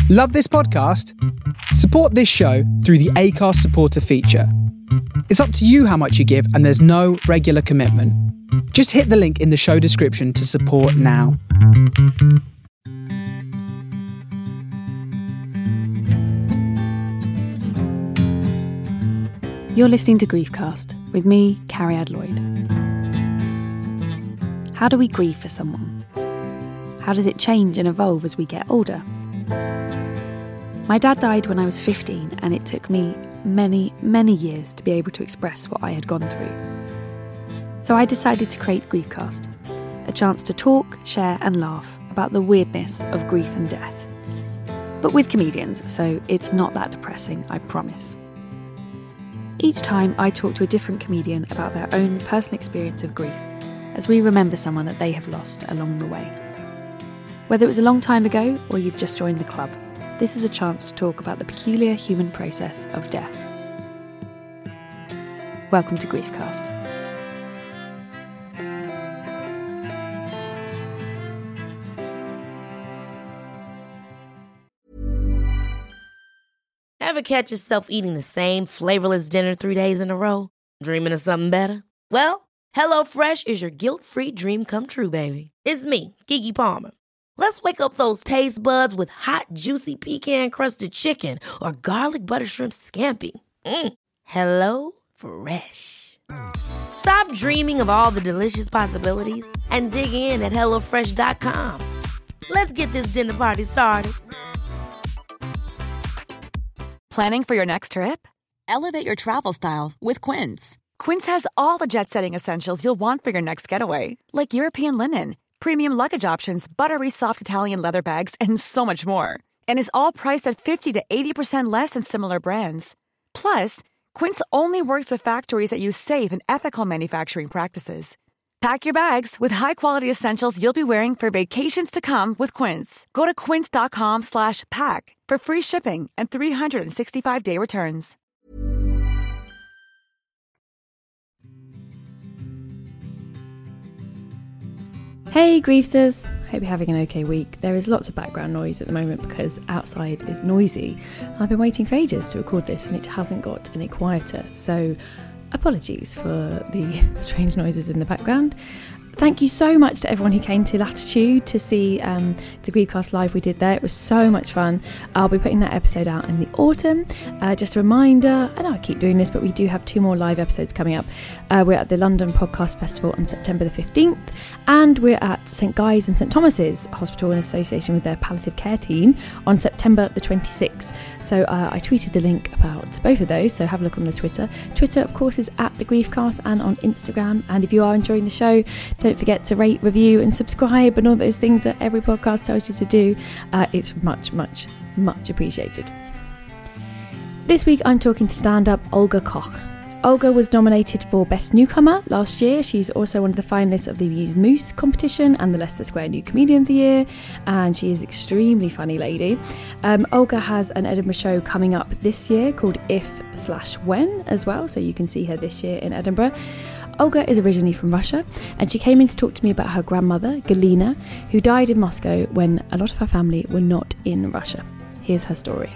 Love this podcast? Support this show through the Acast supporter feature. It's up to you how much you give, and there's no regular commitment. Just hit the link in the show description to support now. You're listening to Griefcast with me, Carrie-Ad Lloyd. How do we grieve for someone? How does it change and evolve as we get older? My dad died when I was 15, and it took me many, many years to be able to express what I had gone through. So I decided to create Griefcast, a chance to talk, share and laugh about the weirdness of grief and death. But with comedians, so it's not that depressing, I promise. Each time I talk to a different comedian about their own personal experience of grief, as we remember someone that they have lost along the way. Whether it was a long time ago or you've just joined the club, this is a chance to talk about the peculiar human process of death. Welcome to Griefcast. Ever catch yourself eating the same flavorless dinner 3 days in a row? Dreaming of something better? Well, HelloFresh is your guilt-free dream come true, baby. It's me, Keke Palmer. Let's wake up those taste buds with hot, juicy pecan-crusted chicken or garlic butter shrimp scampi. Hello Fresh. Stop dreaming of all the delicious possibilities and dig in at HelloFresh.com. Let's get this dinner party started. Planning for your next trip? Elevate your travel style with Quince. Quince has all the jet-setting essentials you'll want for your next getaway, like European linen, premium luggage options, buttery soft Italian leather bags, and so much more. And is all priced at 50 to 80% less than similar brands. Plus, Quince only works with factories that use safe and ethical manufacturing practices. Pack your bags with high-quality essentials you'll be wearing for vacations to come with Quince. Go to quince.com/pack for free shipping and 365-day returns. Hey Griefsters! Hope you're having an okay week. There is lots of background noise at the moment because outside is noisy. I've been waiting for ages to record this and it hasn't got any quieter, so apologies for the strange noises in the background. Thank you so much to everyone who came to Latitude to see the Griefcast live we did there. It was so much fun. I'll be putting that episode out in the autumn. Just a reminder, I know I keep doing this, but we do have 2 more live episodes coming up. We're at the London Podcast Festival on September the 15th, and we're at St Guy's and St Thomas's Hospital in association with their palliative care team on September the 26th. So I tweeted the link about both of those, so have a look on the Twitter. Twitter, of course, is at the Griefcast, and on Instagram. And if you are enjoying the show, don't forget to rate, review and subscribe and all those things that every podcast tells you to do. It's much, much, much appreciated. This week I'm talking to stand-up Olga Koch. Olga was nominated for Best Newcomer last year. She's also one of the finalists of the Muse Moose competition and the Leicester Square New Comedian of the Year, and she is an extremely funny lady. Olga has an Edinburgh show coming up this year called If/When as well, so you can see her this year in Edinburgh. Olga is originally from Russia, and she came in to talk to me about her grandmother, Galina, who died in Moscow when a lot of her family were not in Russia. Here's her story.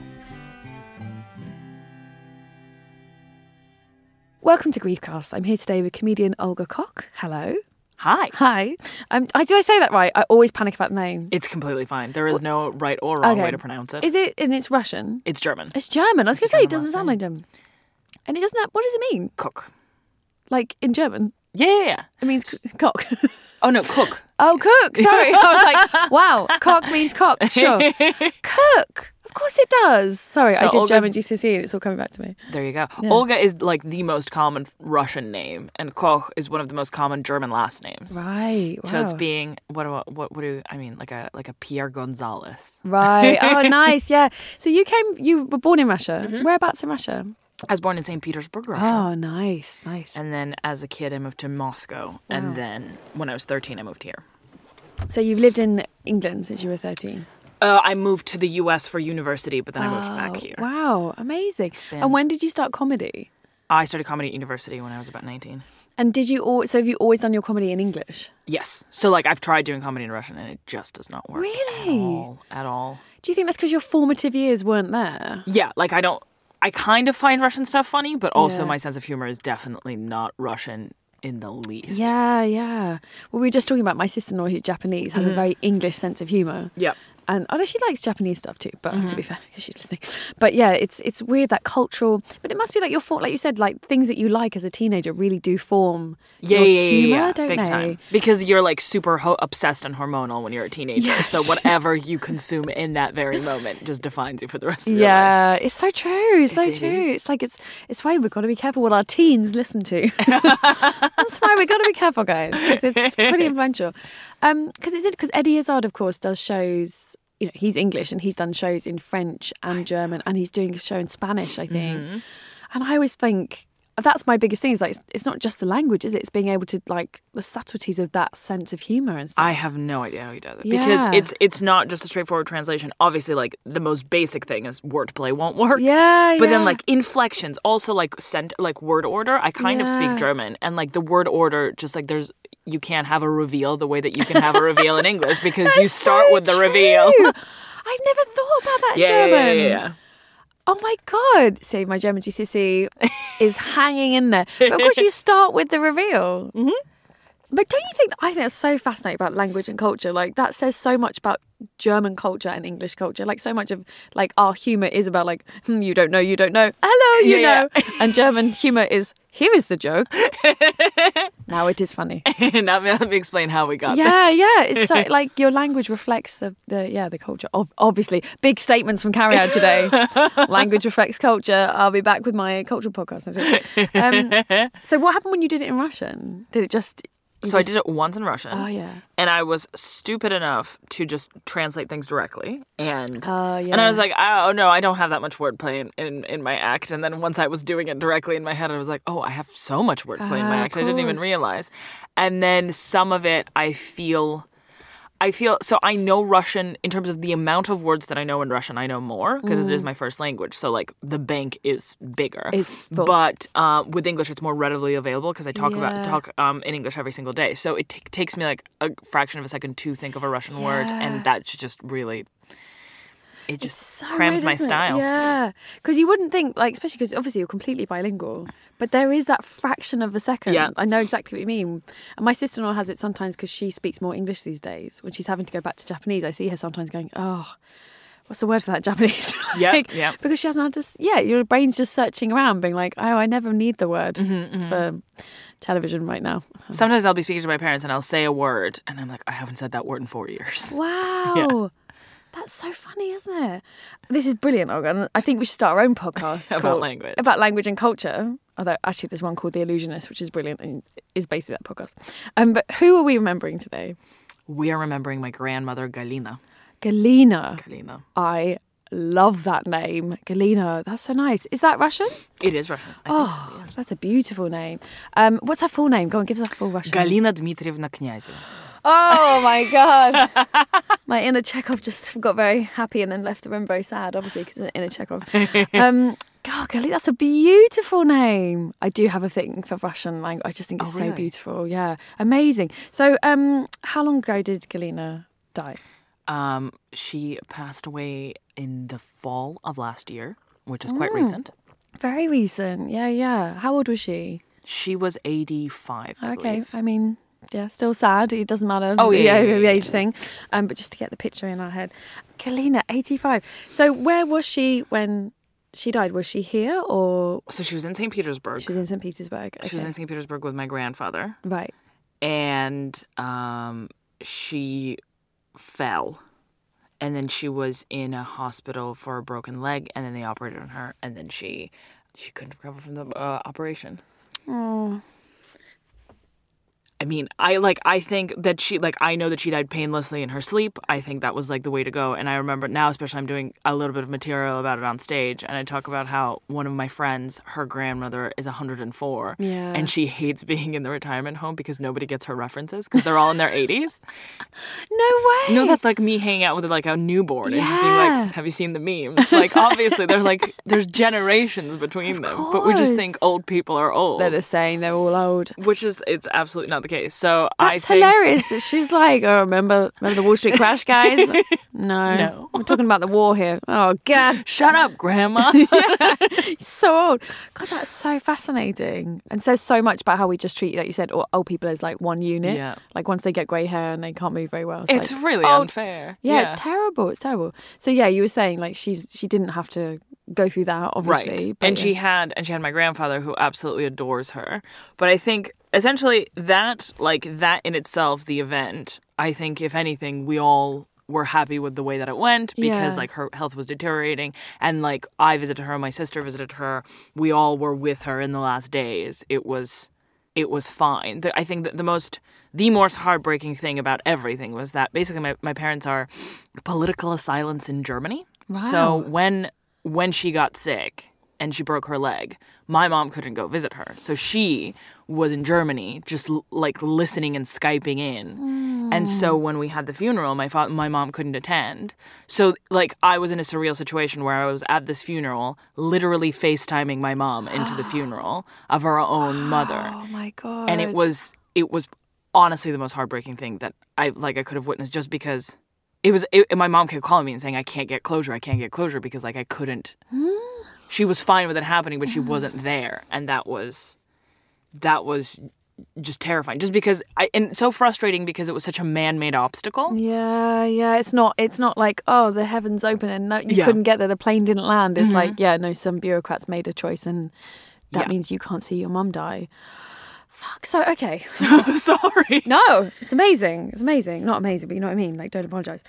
Welcome to Griefcast. I'm here today with comedian Olga Koch. Hello. Hi. Hi. Did I say that right? I always panic about the name. It's completely fine. There is no right or wrong way to pronounce it. Is it? And it's Russian? It's German. It's German. I was going to say, it doesn't sound like German. And it doesn't have, what does it mean? Cook. Like in German? Yeah. It means cock. Oh, no, cook. Oh, cook. Sorry. I was like, wow, cock means cock. Sure. Cook. Of course it does. Sorry, So I did Olga's- German GCSE and it's all coming back to me. There you go. Yeah. Olga is like the most common Russian name, and Koch is one of the most common German last names. Right. Wow. So it's being what do I mean like a Pierre Gonzalez. Right. Oh, nice. Yeah. So you were born in Russia. Mm-hmm. Whereabouts in Russia? I was born in St. Petersburg, Russia. Oh, nice. Nice. And then as a kid, I moved to Moscow. And then when I was 13, I moved here. So you've lived in England since you were 13? I moved to the US for university, but then I moved back here. Wow. Amazing. And when did you start comedy? I started comedy at university when I was about 19. And have you always done your comedy in English? Yes. So, like, I've tried doing comedy in Russian and it just does not work. Really? At all. Do you think that's because your formative years weren't there? Yeah, like I kind of find Russian stuff funny, but also Yeah. my sense of humor is definitely not Russian in the least. Yeah. Well, we were just talking about my sister-in-law who's Japanese, has a very English sense of humour. Yep. And although she likes Japanese stuff too, but to be fair, because she's listening. But yeah, it's weird, that cultural. But it must be like like you said, like things that you like as a teenager really do form your humour, don't big they? time. Because you're like super obsessed and hormonal when you're a teenager. Yes. So whatever you consume in that very moment just defines you for the rest of your life. Yeah, it's so true. It's so It true. is. It's like it's why we've got to be careful what our teens listen to. That's why we've got to be careful, guys. 'Cause it's pretty influential. Because Eddie Izzard, of course, does shows. You know, he's English and he's done shows in French and German, and he's doing a show in Spanish, I think. And I always think that's my biggest thing. Is like it's not just the language, is it? It's being able to like the subtleties of that sense of humour and stuff. I have no idea how he does it. Yeah. Because it's not just a straightforward translation. Obviously, like, the most basic thing is wordplay won't work. Yeah, But then, yeah. like, inflections, also, like, word order. I kind of Yeah. speak German. And, like, the word order, just, like, you can't have a reveal the way that you can have a reveal in English because you start so with the true. reveal. I've never thought about that in Yeah, German. yeah. Oh my God. See, my German GCSE is hanging in there. But of course, you start with the reveal. Mm-hmm. But don't you think, I think that's so fascinating about language and culture. Like, that says so much about German culture and English culture. Like, so much of, like, our humour is about, like, you don't know. Hello, you Yeah, know. And German humour is, here is the joke. Now it is funny. Now let me explain how we got there. Yeah. It's so, like, your language reflects the culture. Obviously, big statements from Carrie out today. Language reflects culture. I'll be back with my cultural podcast. So what happened when you did it in Russian? Did it just... I did it once in Russian. Oh, yeah. And I was stupid enough to just translate things directly. And yeah. and I was like, oh, no, I don't have that much wordplay in my act. And then once I was doing it directly in my head, I was like, oh, I have so much wordplay in my act. I didn't even course. realize. And then some of it, I feel, so I know Russian in terms of the amount of words that I know in Russian, I know more because it is my first language. So like the bank is bigger. It's full. But with English, it's more readily available because I talk Yeah. in English every single day. So it takes me like a fraction of a second to think of a Russian word, and that's just really, it just So crams weird, my isn't it? style. Yeah. Because you wouldn't think, like, especially because obviously you're completely bilingual, but there is that fraction of a second. Yeah. I know exactly what you mean. And my sister-in-law has it sometimes because she speaks more English these days. When she's having to go back to Japanese, I see her sometimes going, oh, what's the word for that, Japanese? Yeah, yeah. Because she hasn't had to, your brain's just searching around being like, oh, I never need the word for television right now. Sometimes I'll be speaking to my parents and I'll say a word and I'm like, I haven't said that word in 4 years. Wow. That's so funny, isn't it? This is brilliant, Olga. I think we should start our own podcast About language. About language and culture. Although, actually, there's one called The Illusionist, which is brilliant and is basically that podcast. But who are we remembering today? We are remembering my grandmother, Galina. Galina. I love that name. Galina. That's so nice. Is that Russian? It is Russian. I think so, yeah. That's a beautiful name. What's her full name? Go on, give us her full Russian name. Galina Dmitrievna Knyazeva. Oh my God. My inner Chekhov just got very happy and then left the room very sad, obviously, because it's inner Chekhov. God, Galina, that's a beautiful name. I do have a thing for Russian language. I just think it's so beautiful. Yeah. Amazing. So how long ago did Galina die? She passed away in the fall of last year, which is quite recent. Very recent. Yeah. How old was she? She was 85, I believe. I mean, yeah, still sad. It doesn't matter. Oh, yeah. The age thing. But just to get the picture in our head. Galina, 85. So where was she when she died? Was she here or? So she was in St. Petersburg. She was in St. Petersburg. Okay. She was in St. Petersburg with my grandfather. Right. And she fell. And then she was in a hospital for a broken leg. And then they operated on her. And then she couldn't recover from the operation. Oh. I mean, I think that I know that she died painlessly in her sleep. I think that was like the way to go. And I remember now, especially I'm doing a little bit of material about it on stage. And I talk about how one of my friends, her grandmother is 104. Yeah. And she hates being in the retirement home because nobody gets her references because they're all in their 80s. No way. No, that's like me hanging out with like a newborn and just being Yeah. like, have you seen the memes? Like, obviously, they're like, there's generations between them. But we just think course. old people are old. They're just saying they're all old. Which is, it's absolutely not the case. So That's I think hilarious that she's like, oh, remember the Wall Street crash, guys? No. We're talking about the war here. Oh, God. Shut up, Grandma. So old. God, that's so fascinating. And says so much about how we just treat, like you said, old people as like one unit. Yeah. Like once they get grey hair and they can't move very well. It's like, really unfair. Yeah, it's terrible. It's terrible. So yeah, you were saying like she didn't have to go through that, obviously. Right. But And she had my grandfather who absolutely adores her. But I think essentially that in itself, the event, I think if anything, we all were happy with the way that it went because like her health was deteriorating, and like I visited her, my sister visited her, we all were with her in the last days. It was fine. I think that the most heartbreaking thing about everything was that basically my parents are political asylums in Germany. Wow. So when she got sick and she broke her leg, my mom couldn't go visit her. So she was in Germany just like listening and Skyping in. And so when we had the funeral, my mom couldn't attend. So like I was in a surreal situation where I was at this funeral, literally FaceTiming my mom into the funeral of her own mother. Oh my God. And it was honestly the most heartbreaking thing that I could have witnessed, just because my mom kept calling me and saying, I can't get closure because like I couldn't. She was fine with it happening, but she wasn't there. And that was just terrifying, just because and so frustrating because it was such a man-made obstacle. Yeah. It's not like, oh, the heavens open and no, you couldn't get there, the plane didn't land. It's like, some bureaucrats made a choice and that means you can't see your mum die. Fuck. So, okay. Sorry. No, it's amazing. It's amazing. Not amazing, but you know what I mean? Like, don't apologise.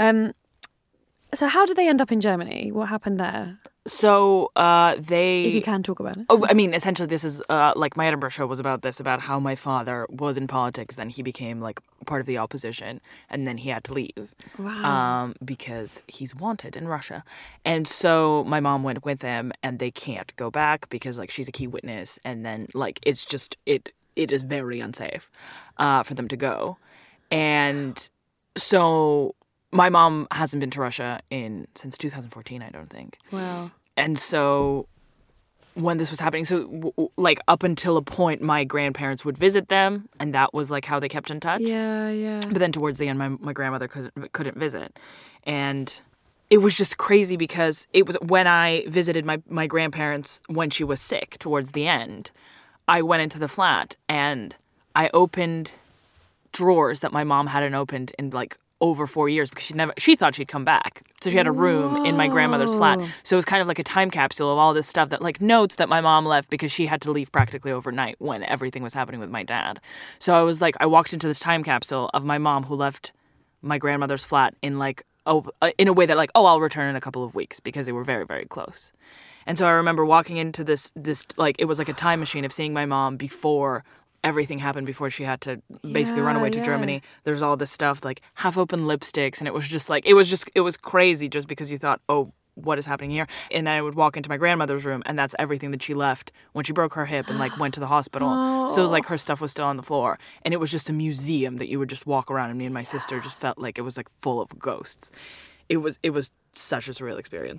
So how did they end up in Germany? What happened there? So If you can talk about it. Oh, I mean, essentially, this is like my Edinburgh show was about how my father was in politics, then he became like part of the opposition, and then he had to leave. Wow. Because he's wanted in Russia, and so my mom went with him, and they can't go back because like she's a key witness, and then like it's just it is very unsafe for them to go, and so. My mom hasn't been to Russia since 2014, I don't think. Wow. And so when this was happening, like up until a point, my grandparents would visit them, and that was like how they kept in touch. Yeah. But then towards the end, my grandmother couldn't visit. And it was just crazy because it was when I visited my grandparents when she was sick towards the end, I went into the flat and I opened drawers that my mom hadn't opened in like over 4 years because she thought she'd come back. So she had a room in my grandmother's flat. So it was kind of like a time capsule of all this stuff that like notes that my mom left because she had to leave practically overnight when everything was happening with my dad. So I was like, I walked into this time capsule of my mom who left my grandmother's flat in like, in a way that like, I'll return in a couple of weeks because they were very, very close. And so I remember walking into this like, it was like a time machine of seeing my mom before everything happened, before she had to basically run away to Germany. There's all this stuff like half open lipsticks, and it was just like it was crazy just because you thought, oh, what is happening here? And I would walk into my grandmother's room, and that's everything that she left when she broke her hip and like went to the hospital. So it was like her stuff was still on the floor, and it was just a museum that you would just walk around, and me and my sister just felt like it was like full of ghosts. It was such a surreal experience.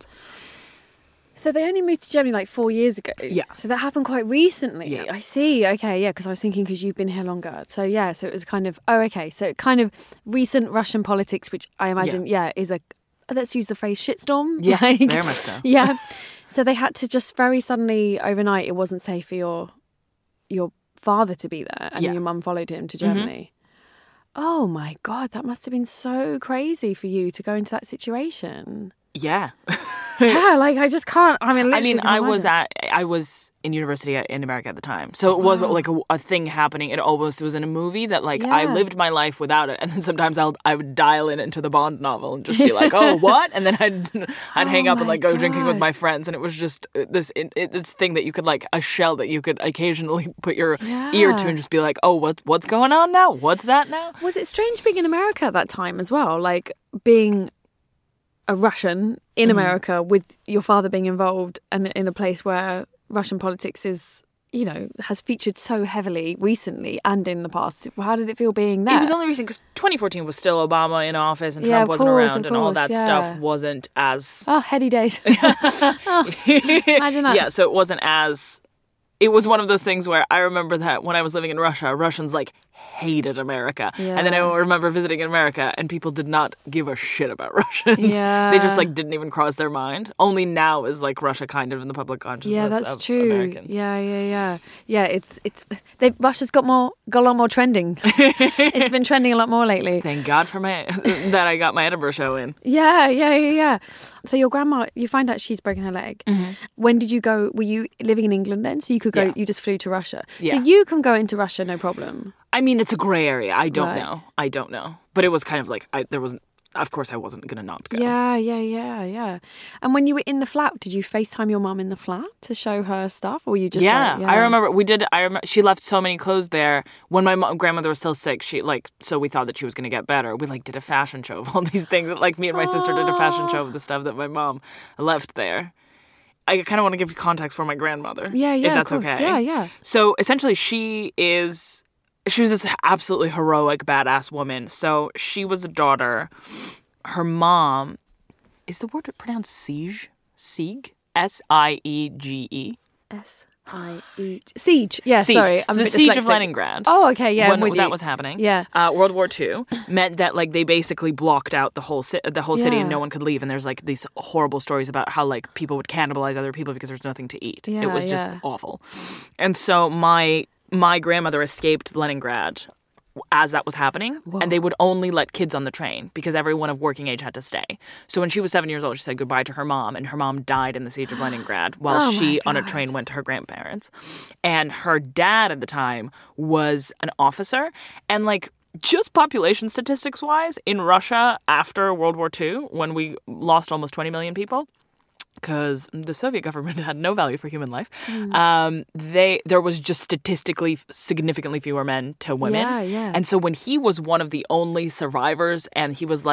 So they only moved to Germany like 4 years ago. Yeah. So that happened quite recently. Yeah. I see. Okay, yeah, because I was thinking because you've been here longer. So yeah, so it was kind of, so kind of recent Russian politics, which I imagine, is a, let's use the phrase shitstorm. Yeah, very much so. Yeah. So they had to just very suddenly, overnight, it wasn't safe for your father to be there, and your mum followed him to Germany. Oh my God, that must have been so crazy for you to go into that situation. Yeah. Yeah, like I just can't. I mean, I was in university in America at the time, so it was like a thing happening. It almost was in a movie that like I lived my life without it, and then sometimes I would dial in into the Bond novel and just be like, oh, what? And then I'd hang up and like go drinking with my friends, and it was just this thing that you could like a shell that you could occasionally put your ear to and just be like, oh, what's going on now? What's that now? Was it strange being in America at that time as well? Like being a Russian in America with your father being involved and in a place where Russian politics is, has featured so heavily recently and in the past. How did it feel being there? It was only recent because 2014 was still Obama in office and Trump wasn't around and all that stuff wasn't as... Oh, heady days. Imagine that. Yeah, so it wasn't as... It was one of those things where I remember that when I was living in Russia, Russians like hated America. Yeah. And then I remember visiting in America and people did not give a shit about Russians. Yeah. They just like didn't even cross their mind. Only now is like Russia kind of in the public consciousness Yeah, that's of true. Americans. Yeah. Russia's got a lot more trending. It's been trending a lot more lately. Thank God for that I got my Edinburgh show in. Yeah. So your grandma, you find out she's broken her leg. Mm-hmm. When did you go? Were you living in England then? So you could go, Yeah. you just flew to Russia. Yeah. So you can go into Russia, no problem. I mean, it's a gray area. I don't Right. know. But it was kind of like, of course I wasn't going to not go. Yeah. And when you were in the flat, did you FaceTime your mum in the flat to show her stuff? Or were you just I remember she left so many clothes there when my grandmother was still sick. So we thought that she was going to get better. We did a fashion show of all these things. Like me and my sister did a fashion show of the stuff that my mom left there. I kind of want to give you context for my grandmother. Yeah, if that's of course. okay. Yeah. So essentially she was this absolutely heroic, badass woman. So she was a daughter. Her mom, is the word pronounced siege? Siege? S-I-E-G-E. S-I-E... Siege. Yeah, Siege. sorry. So I'm a the bit siege of dyslexic. Leningrad. Oh, okay, yeah. When I'm with that you. was happening. Yeah. World War II meant that they basically blocked out the whole city Yeah. and no one could leave. And there's these horrible stories about how people would cannibalize other people because there's nothing to eat. Yeah, it was just yeah. awful. And so my grandmother escaped Leningrad as that was happening, and they would only let kids on the train because everyone of working age had to stay. So when she was 7 years old, she said goodbye to her mom, and her mom died in the siege of Leningrad while Oh she, my on a God. train, went to her grandparents. And her dad at the time was an officer, and just population statistics wise, in Russia after World War II, when we lost almost 20 million people, because the Soviet government had no value for human life, there was just statistically significantly fewer men to women. Yeah. And so when he was one of the only survivors, and he was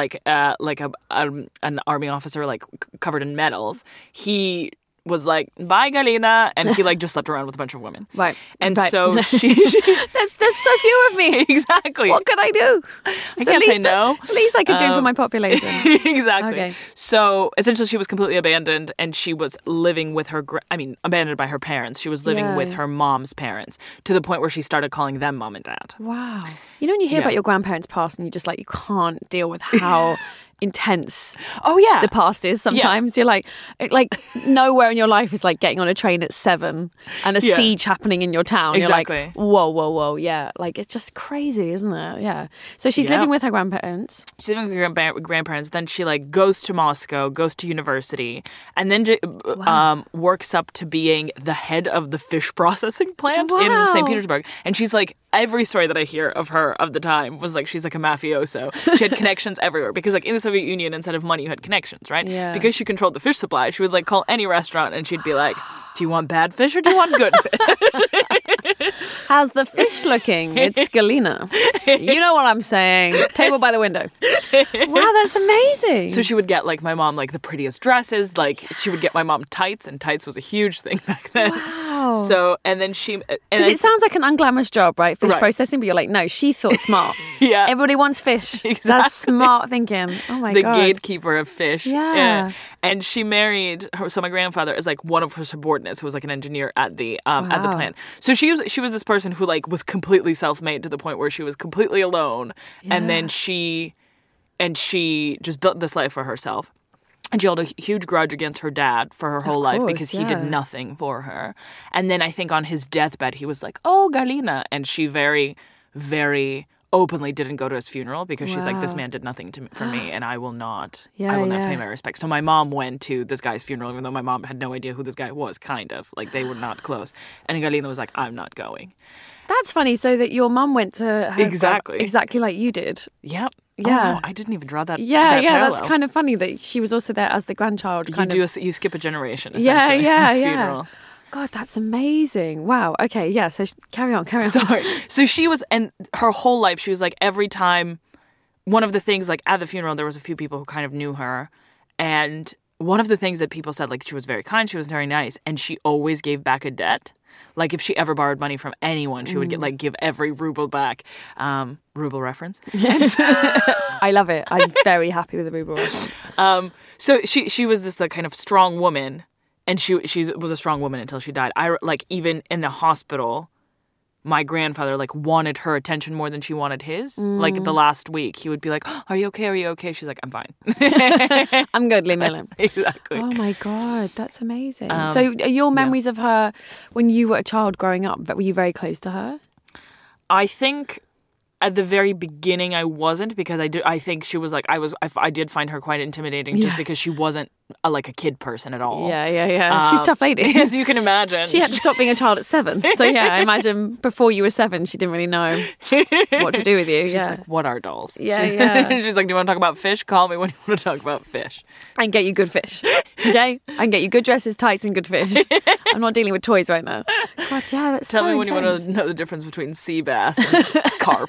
an army officer, covered in medals, he was like, bye, Galina, and he just slept around with a bunch of women. Right. And Right. so she There's so few of me. exactly. What can I do? I can't say no. It's the least I could do for my population. Exactly. Okay. So essentially she was completely abandoned, and she was living with abandoned by her parents. She was living with her mom's parents to the point where she started calling them mom and dad. Wow. You know when you hear Yeah. about your grandparents' past and you just you can't deal with how intense Oh, yeah. the past is sometimes. You're like nowhere in your life is getting on a train at 7 and a Yeah. siege happening in your town. Exactly. You're like, whoa. Yeah. It's just crazy, isn't it? Yeah. So she's Yeah. living with her grandparents. She's living with her grandparents. Then she goes to Moscow, goes to university, and then works up to being the head of the fish processing plant in Wow. St. Petersburg. And she's every story that I hear of her of the time was she's a mafioso. She had connections everywhere because in the Soviet Union, instead of money, you had connections, right? Yeah. Because she controlled the fish supply, she would call any restaurant and she'd be like, do you want bad fish or do you want good fish? How's the fish looking? It's Galina. You know what I'm saying. Table by the window. Wow, that's amazing. So she would get my mom the prettiest dresses. She would get my mom tights, and tights was a huge thing back then. Wow. So and then she Because it sounds like an unglamorous job, right? Fish Right. processing, but you're like, no, she thought smart. Yeah. Everybody wants fish. That's Exactly. smart thinking. Oh my the God. gatekeeper of fish. Yeah. And she married her. So my grandfather is one of her subordinates who was an engineer at the plant. So she was this person who was completely self-made to the point where she was completely alone, and then she just built this life for herself. And she held a huge grudge against her dad for her whole life course, because he did yeah. nothing for her. And then I think on his deathbed, he was like, oh, Galina. And she very, very openly didn't go to his funeral because she's like, this Wow. man did nothing for me, and I will not Yeah, yeah. pay my respects. So my mom went to this guy's funeral, even though my mom had no idea who this guy was, kind of. They were not close. And Galina was like, I'm not going. That's funny. So that your mum went to her Exactly. exactly like you did. Yep. Yeah. Oh, I didn't even draw that. Yeah, that yeah. parallel. That's kind of funny that she was also there as the grandchild. You skip a generation, Yeah, essentially. yeah, with yeah. funerals. God, that's amazing. Wow. Okay, yeah. So carry on. Sorry. So she was, and her whole life, she was every time, one of the things, at the funeral, there was a few people who kind of knew her. And one of the things that people said, she was very kind, she was very nice, and she always gave back a debt. If she ever borrowed money from anyone, she would give every ruble back. Ruble reference. I love it. I'm very happy with the ruble reference. So she was this kind of strong woman, and she was a strong woman until she died. Even in the hospital, my grandfather like wanted her attention more than she wanted his. Like the last week, he would be like, oh, "Are you okay? Are you okay?" She's like, "I'm fine." I'm good, leave me alone. Exactly. Oh my God, that's amazing. So your memories of her when you were a child growing up, were you very close to her? I think at the very beginning I wasn't, because I think she was like, I did find her quite intimidating just because she wasn't like a kid person at all. Yeah. She's a tough lady. As you can imagine. She had to stop being a child at 7. So yeah, I imagine before you were 7, she didn't really know what to do with you. She's like, what are dolls? Yeah. She's like, do you want to talk about fish? Call me when you want to talk about fish. And get you good fish. Okay? And get you good dresses, tights, and good fish. I'm not dealing with toys right now. God, yeah, that's Tell so me when intense. you want to know the difference between sea bass and carp.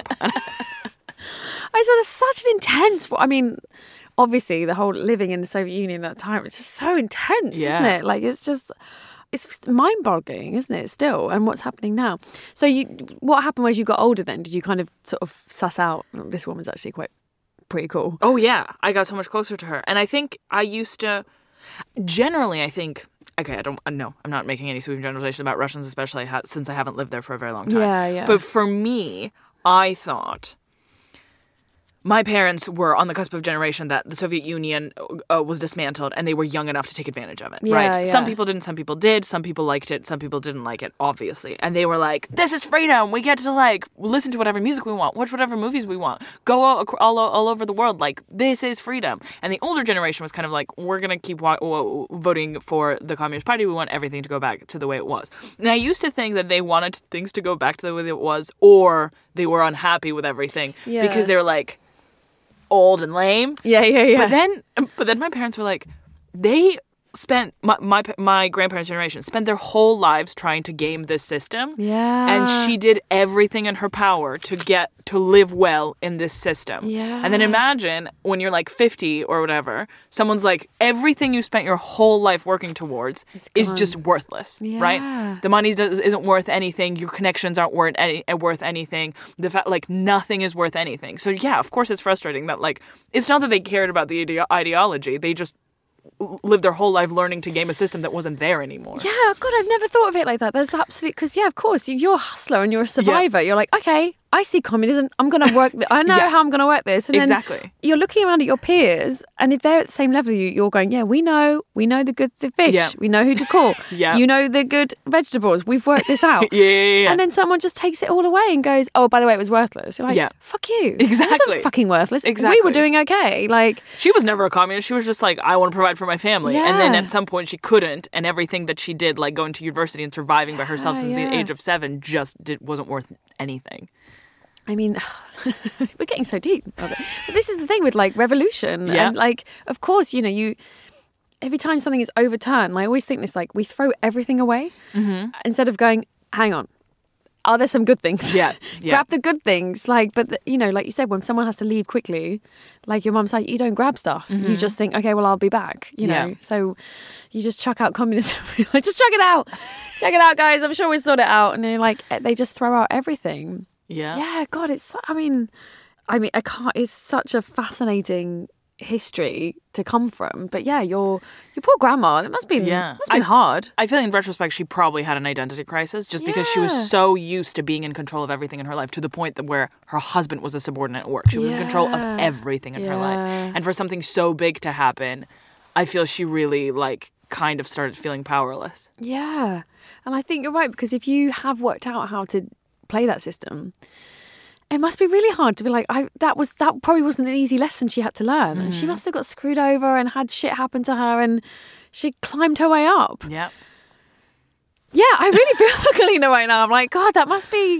I said, that's such an intense. I mean, obviously, the whole living in the Soviet Union at that time, it's just so intense, isn't it? Like, it's mind-boggling, isn't it? Still, and what's happening now. So, what happened as you got older? Then did you kind of sort of suss out this woman's actually pretty cool? Oh yeah, I got so much closer to her, and I think I used to. Generally, I think. Okay, I'm not making any sweeping generalizations about Russians, especially since I haven't lived there for a very long time. Yeah. But for me, I thought my parents were on the cusp of a generation that the Soviet Union was dismantled, and they were young enough to take advantage of it, right? Yeah. Some people didn't, some people did. Some people liked it, some people didn't like it, obviously. And they were like, this is freedom. We get to, like, listen to whatever music we want, watch whatever movies we want, go all over the world. Like, this is freedom. And the older generation was kind of like, we're going to keep voting for the Communist Party. We want everything to go back to the way it was. And I used to think that they wanted things to go back to the way it was, or they were unhappy with everything because they were like, old and lame. Yeah. But then my parents were like, they spent my grandparents' generation spent their whole lives trying to game this system. Yeah. And she did everything in her power to get to live well in this system. Yeah. And then imagine when you're like 50 or whatever, someone's like, everything you spent your whole life working towards is just worthless, right? The money isn't worth anything. Your connections aren't worth anything. The fact, like, nothing is worth anything. So yeah, of course it's frustrating that, like, it's not that they cared about the ideology. They just lived their whole life learning to game a system that wasn't there anymore. Yeah, God, I've never thought of it like that. That's absolutely, because yeah, of course, you're a hustler and you're a survivor. You're like, okay, I see communism. I'm going to work. I know how I'm going to work this. And exactly. Then you're looking around at your peers, and if they're at the same level as you, you're going, yeah, we know the fish. Yeah. We know who to call. Yeah. You know the good vegetables. We've worked this out. Yeah. And then someone just takes it all away and goes, oh, by the way, it was worthless. You're like, fuck you. Exactly. It wasn't fucking worthless. Exactly. We were doing okay. Like, she was never a communist. She was just like, I want to provide for my family. Yeah. And then at some point she couldn't, and everything that she did, like going to university and surviving by herself since the age of 7, just wasn't worth anything. I mean, we're getting so deep. But this is the thing with, like, revolution. Yeah. And, like, of course, you know, every time something is overturned, I always think this, like, we throw everything away instead of going, hang on, are there some good things? Yeah. Grab the good things. Like, but, you know, like you said, when someone has to leave quickly, like your mum said, you don't grab stuff. You just think, okay, well, I'll be back, you know. So you just chuck out communism. Like, just chuck it out. Chuck it out, guys. I'm sure we'll sort it out. And they're like, they just throw out everything. Yeah, God, I mean, I can't. It's such a fascinating history to come from. But yeah, your poor grandma. It must be hard. I feel in retrospect she probably had an identity crisis just because she was so used to being in control of everything in her life, to the point that where her husband was a subordinate at work. She was in control of everything in her life, and for something so big to happen, I feel she really, like, kind of started feeling powerless. Yeah, and I think you're right, because if you have worked out how to play that system, it must be really hard to be like, that probably wasn't an easy lesson she had to learn. And she must have got screwed over and had shit happen to her, and she climbed her way up. Yeah, I really feel like Alina right now. I'm like, God, that must be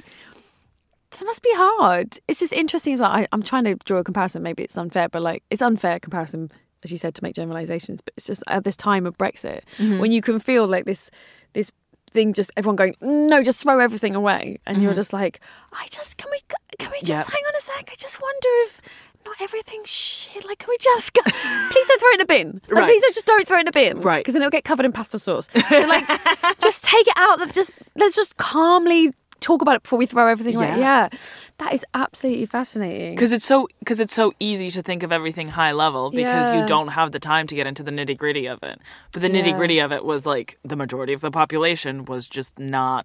hard. It's just interesting as well. I'm trying to draw a comparison. Maybe it's unfair, but, like, it's unfair comparison, as you said, to make generalizations. But it's just at this time of Brexit, when you can feel like this thing, just everyone going, no, just throw everything away, and you're just like, can we just hang on a sec? I just wonder if not everything's shit. Like, can we just go? Please don't throw it in a bin. Like, please just don't throw it in a bin, right? Because then it'll get covered in pasta sauce. So, like, just take it out. Let's just calmly talk about it before we throw everything away. Yeah, that is absolutely fascinating. Because it's so easy to think of everything high level because you don't have the time to get into the nitty gritty of it. But the nitty gritty of it was, like, the majority of the population was just not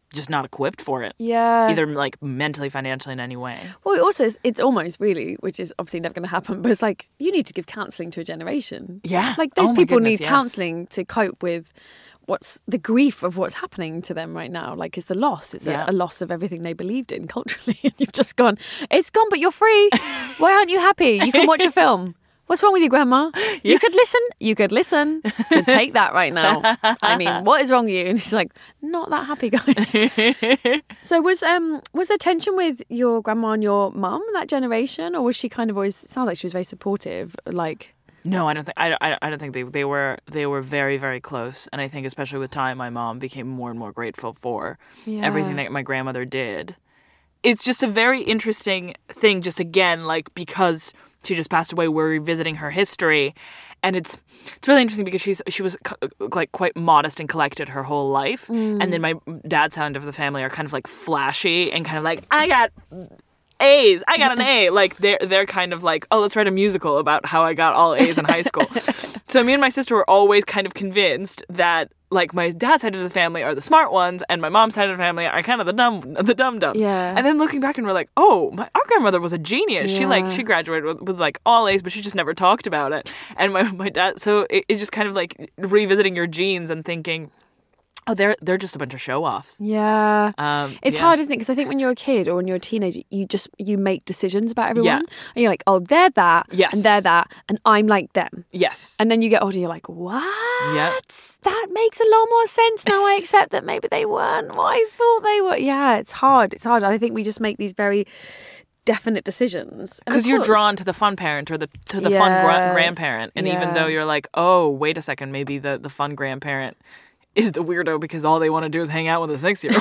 just not equipped for it. Yeah. Either like mentally, financially, in any way. Well, also, it's almost really, which is obviously never going to happen, but it's like you need to give counselling to a generation. Yeah. Like those Oh my people goodness, need yes. counselling to cope with what's the grief of what's happening to them right now. Like it's the loss. It's Yeah. a loss of everything they believed in culturally. And you've just gone, it's gone, but you're free. Why aren't you happy? You can watch a film. What's wrong with you, Grandma? You could listen to Take That right now. I mean, what is wrong with you? And she's like, not that happy, guys. So was there tension with your grandma and your mum, that generation? Or was she kind of always, it sounds like she was very supportive, like... No, I don't think. I don't think they were very, very close. And I think especially with time, my mom became more and more grateful for everything that my grandmother did. It's just a very interesting thing. Just again, like because she just passed away, we're revisiting her history, and it's really interesting because she was like quite modest and collected her whole life, and then my dad's side of the family are kind of like flashy and kind of like I got A's. I got an A. Like they're kind of like, oh, let's write a musical about how I got all A's in high school. So me and my sister were always kind of convinced that like my dad's side of the family are the smart ones and my mom's side of the family are kind of the dum-dums. Yeah. And then looking back and we're like, oh, our grandmother was a genius. Yeah. She graduated with like all A's, but she just never talked about it. And my dad, so it just kind of like revisiting your genes and thinking, oh, they're just a bunch of show-offs. Yeah. It's hard, isn't it? Because I think when you're a kid or when you're a teenager, you make decisions about everyone. Yeah. And you're like, oh, they're that. Yes. And they're that. And I'm like them. Yes. And then you get older, you're like, what? Yeah. That makes a lot more sense now. I accept that maybe they weren't what I thought they were. Yeah, it's hard. It's hard. I think we just make these very definite decisions. Because you're drawn to the fun parent or to the fun grandparent. And even though you're like, oh, wait a second, maybe the fun grandparent is the weirdo because all they want to do is hang out with a 6-year-old.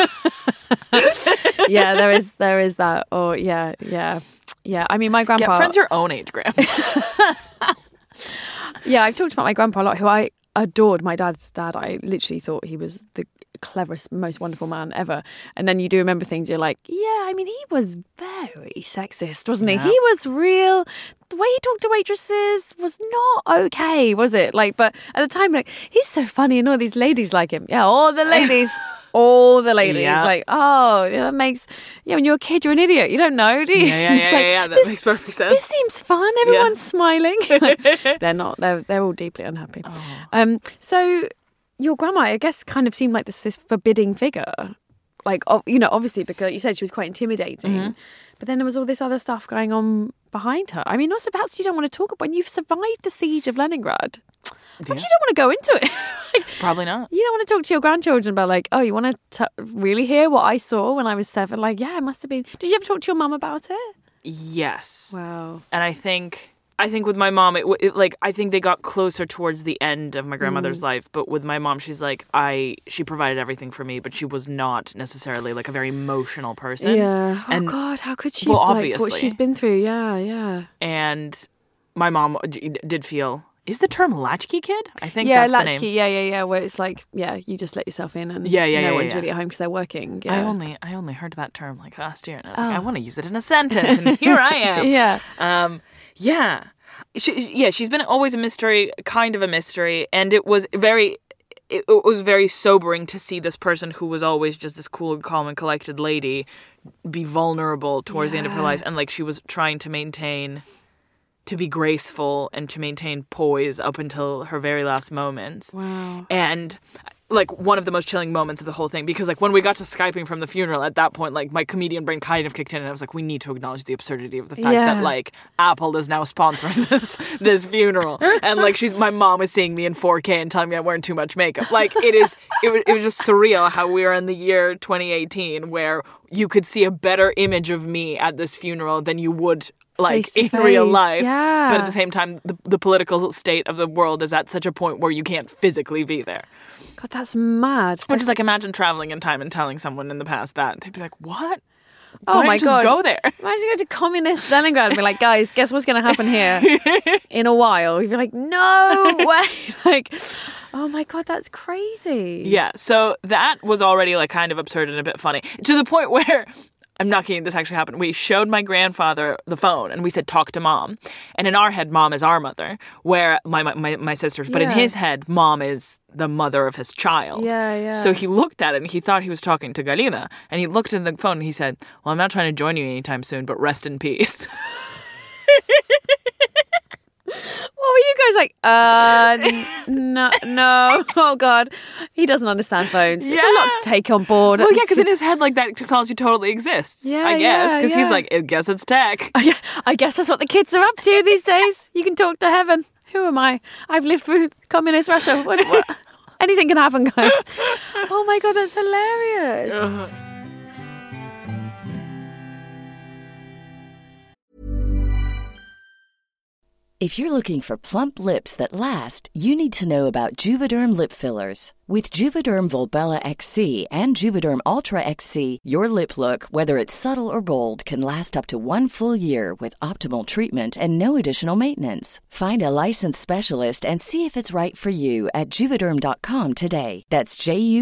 Yeah, there is that. Oh, yeah. I mean, my grandpa... Get friends your own age, grandpa. Yeah, I've talked about my grandpa a lot, who I adored. My dad's dad, I literally thought he was the cleverest, most wonderful man ever. And then you do remember things, you're like, yeah, I mean, he was very sexist, wasn't he? Yeah. He was real. The way he talked to waitresses was not okay, was it? Like, but at the time, like, he's so funny and all these ladies like him. Yeah, all the ladies. All the ladies. Yeah. Like, oh, yeah, that makes... Yeah, when you're a kid, you're an idiot. You don't know, do you? Yeah, It's like, that makes perfect sense. This seems fun. Everyone's smiling. They're not. They're all deeply unhappy. Oh. So your grandma, I guess, kind of seemed like this forbidding figure. Like, obviously, because you said she was quite intimidating. Mm-hmm. But then there was all this other stuff going on behind her. I mean, also perhaps you don't want to talk about when you've survived the siege of Leningrad. Perhaps you don't want to go into it. Like, Probably not. you don't want to talk to your grandchildren about like, oh, you want to really hear what I saw when I was 7? Like, yeah, it must have been. Did you ever talk to your mum about it? Yes. Wow. And I think with my mom, I think they got closer towards the end of my grandmother's life. But with my mom, she's like, she provided everything for me, but she was not necessarily like a very emotional person. Yeah. And, oh God, how could she? well, like, obviously. what she's been through. Yeah. And my mom did feel. Is the term latchkey kid? I think Yeah, that's latchkey. the name. Yeah. Where it's like, you just let yourself in, and no one's really at home because they're working. Yeah. I only heard that term like last year, and I was like, I want to use it in a sentence, and here I am. Yeah. She's been always a mystery, kind of a mystery, and it was very sobering to see this person who was always just this cool, calm, and collected lady be vulnerable towards the end of her life, and like she was trying to be graceful and to maintain poise up until her very last moments. Wow. And like one of the most chilling moments of the whole thing, because like when we got to Skyping from the funeral, at that point, like my comedian brain kind of kicked in, and I was like, we need to acknowledge the absurdity of the fact that like Apple is now sponsoring this funeral, and like my mom is seeing me in 4K and telling me I'm wearing too much makeup. Like it was just surreal how we are in the year 2018 where you could see a better image of me at this funeral than you would like in real life. Yeah. But at the same time, the political state of the world is at such a point where you can't physically be there. God, that's mad. Which is like, imagine traveling in time and telling someone in the past that. They'd be like, what? Oh Why my don't you God. just go there? Imagine going to communist Leningrad and be like, guys, guess what's going to happen here in a while? You'd be like, no way. Like, oh my God, that's crazy. Yeah, so that was already like kind of absurd and a bit funny. To the point where I'm not kidding, this actually happened. We showed my grandfather the phone and we said, talk to mom. And in our head, mom is our mother, where my sister's. But in his head, mom is the mother of his child. Yeah. So he looked at it and he thought he was talking to Galina. And he looked at the phone and he said, well, I'm not trying to join you anytime soon, but rest in peace. What were you guys like? No. Oh, God. He doesn't understand phones. It's a lot to take on board. Well, yeah, because in his head, like, that technology totally exists. Yeah, I guess. Because he's yeah. like, I guess it's tech. I guess that's what the kids are up to these days. You can talk to heaven. Who am I? I've lived through communist Russia. What? Anything can happen, guys. Oh, my God, that's hilarious. If you're looking for plump lips that last, you need to know about Juvederm lip fillers. With Juvederm Volbella XC and Juvederm Ultra XC, your lip look, whether it's subtle or bold, can last up to 1 full year with optimal treatment and no additional maintenance. Find a licensed specialist and see if it's right for you at Juvederm.com today. That's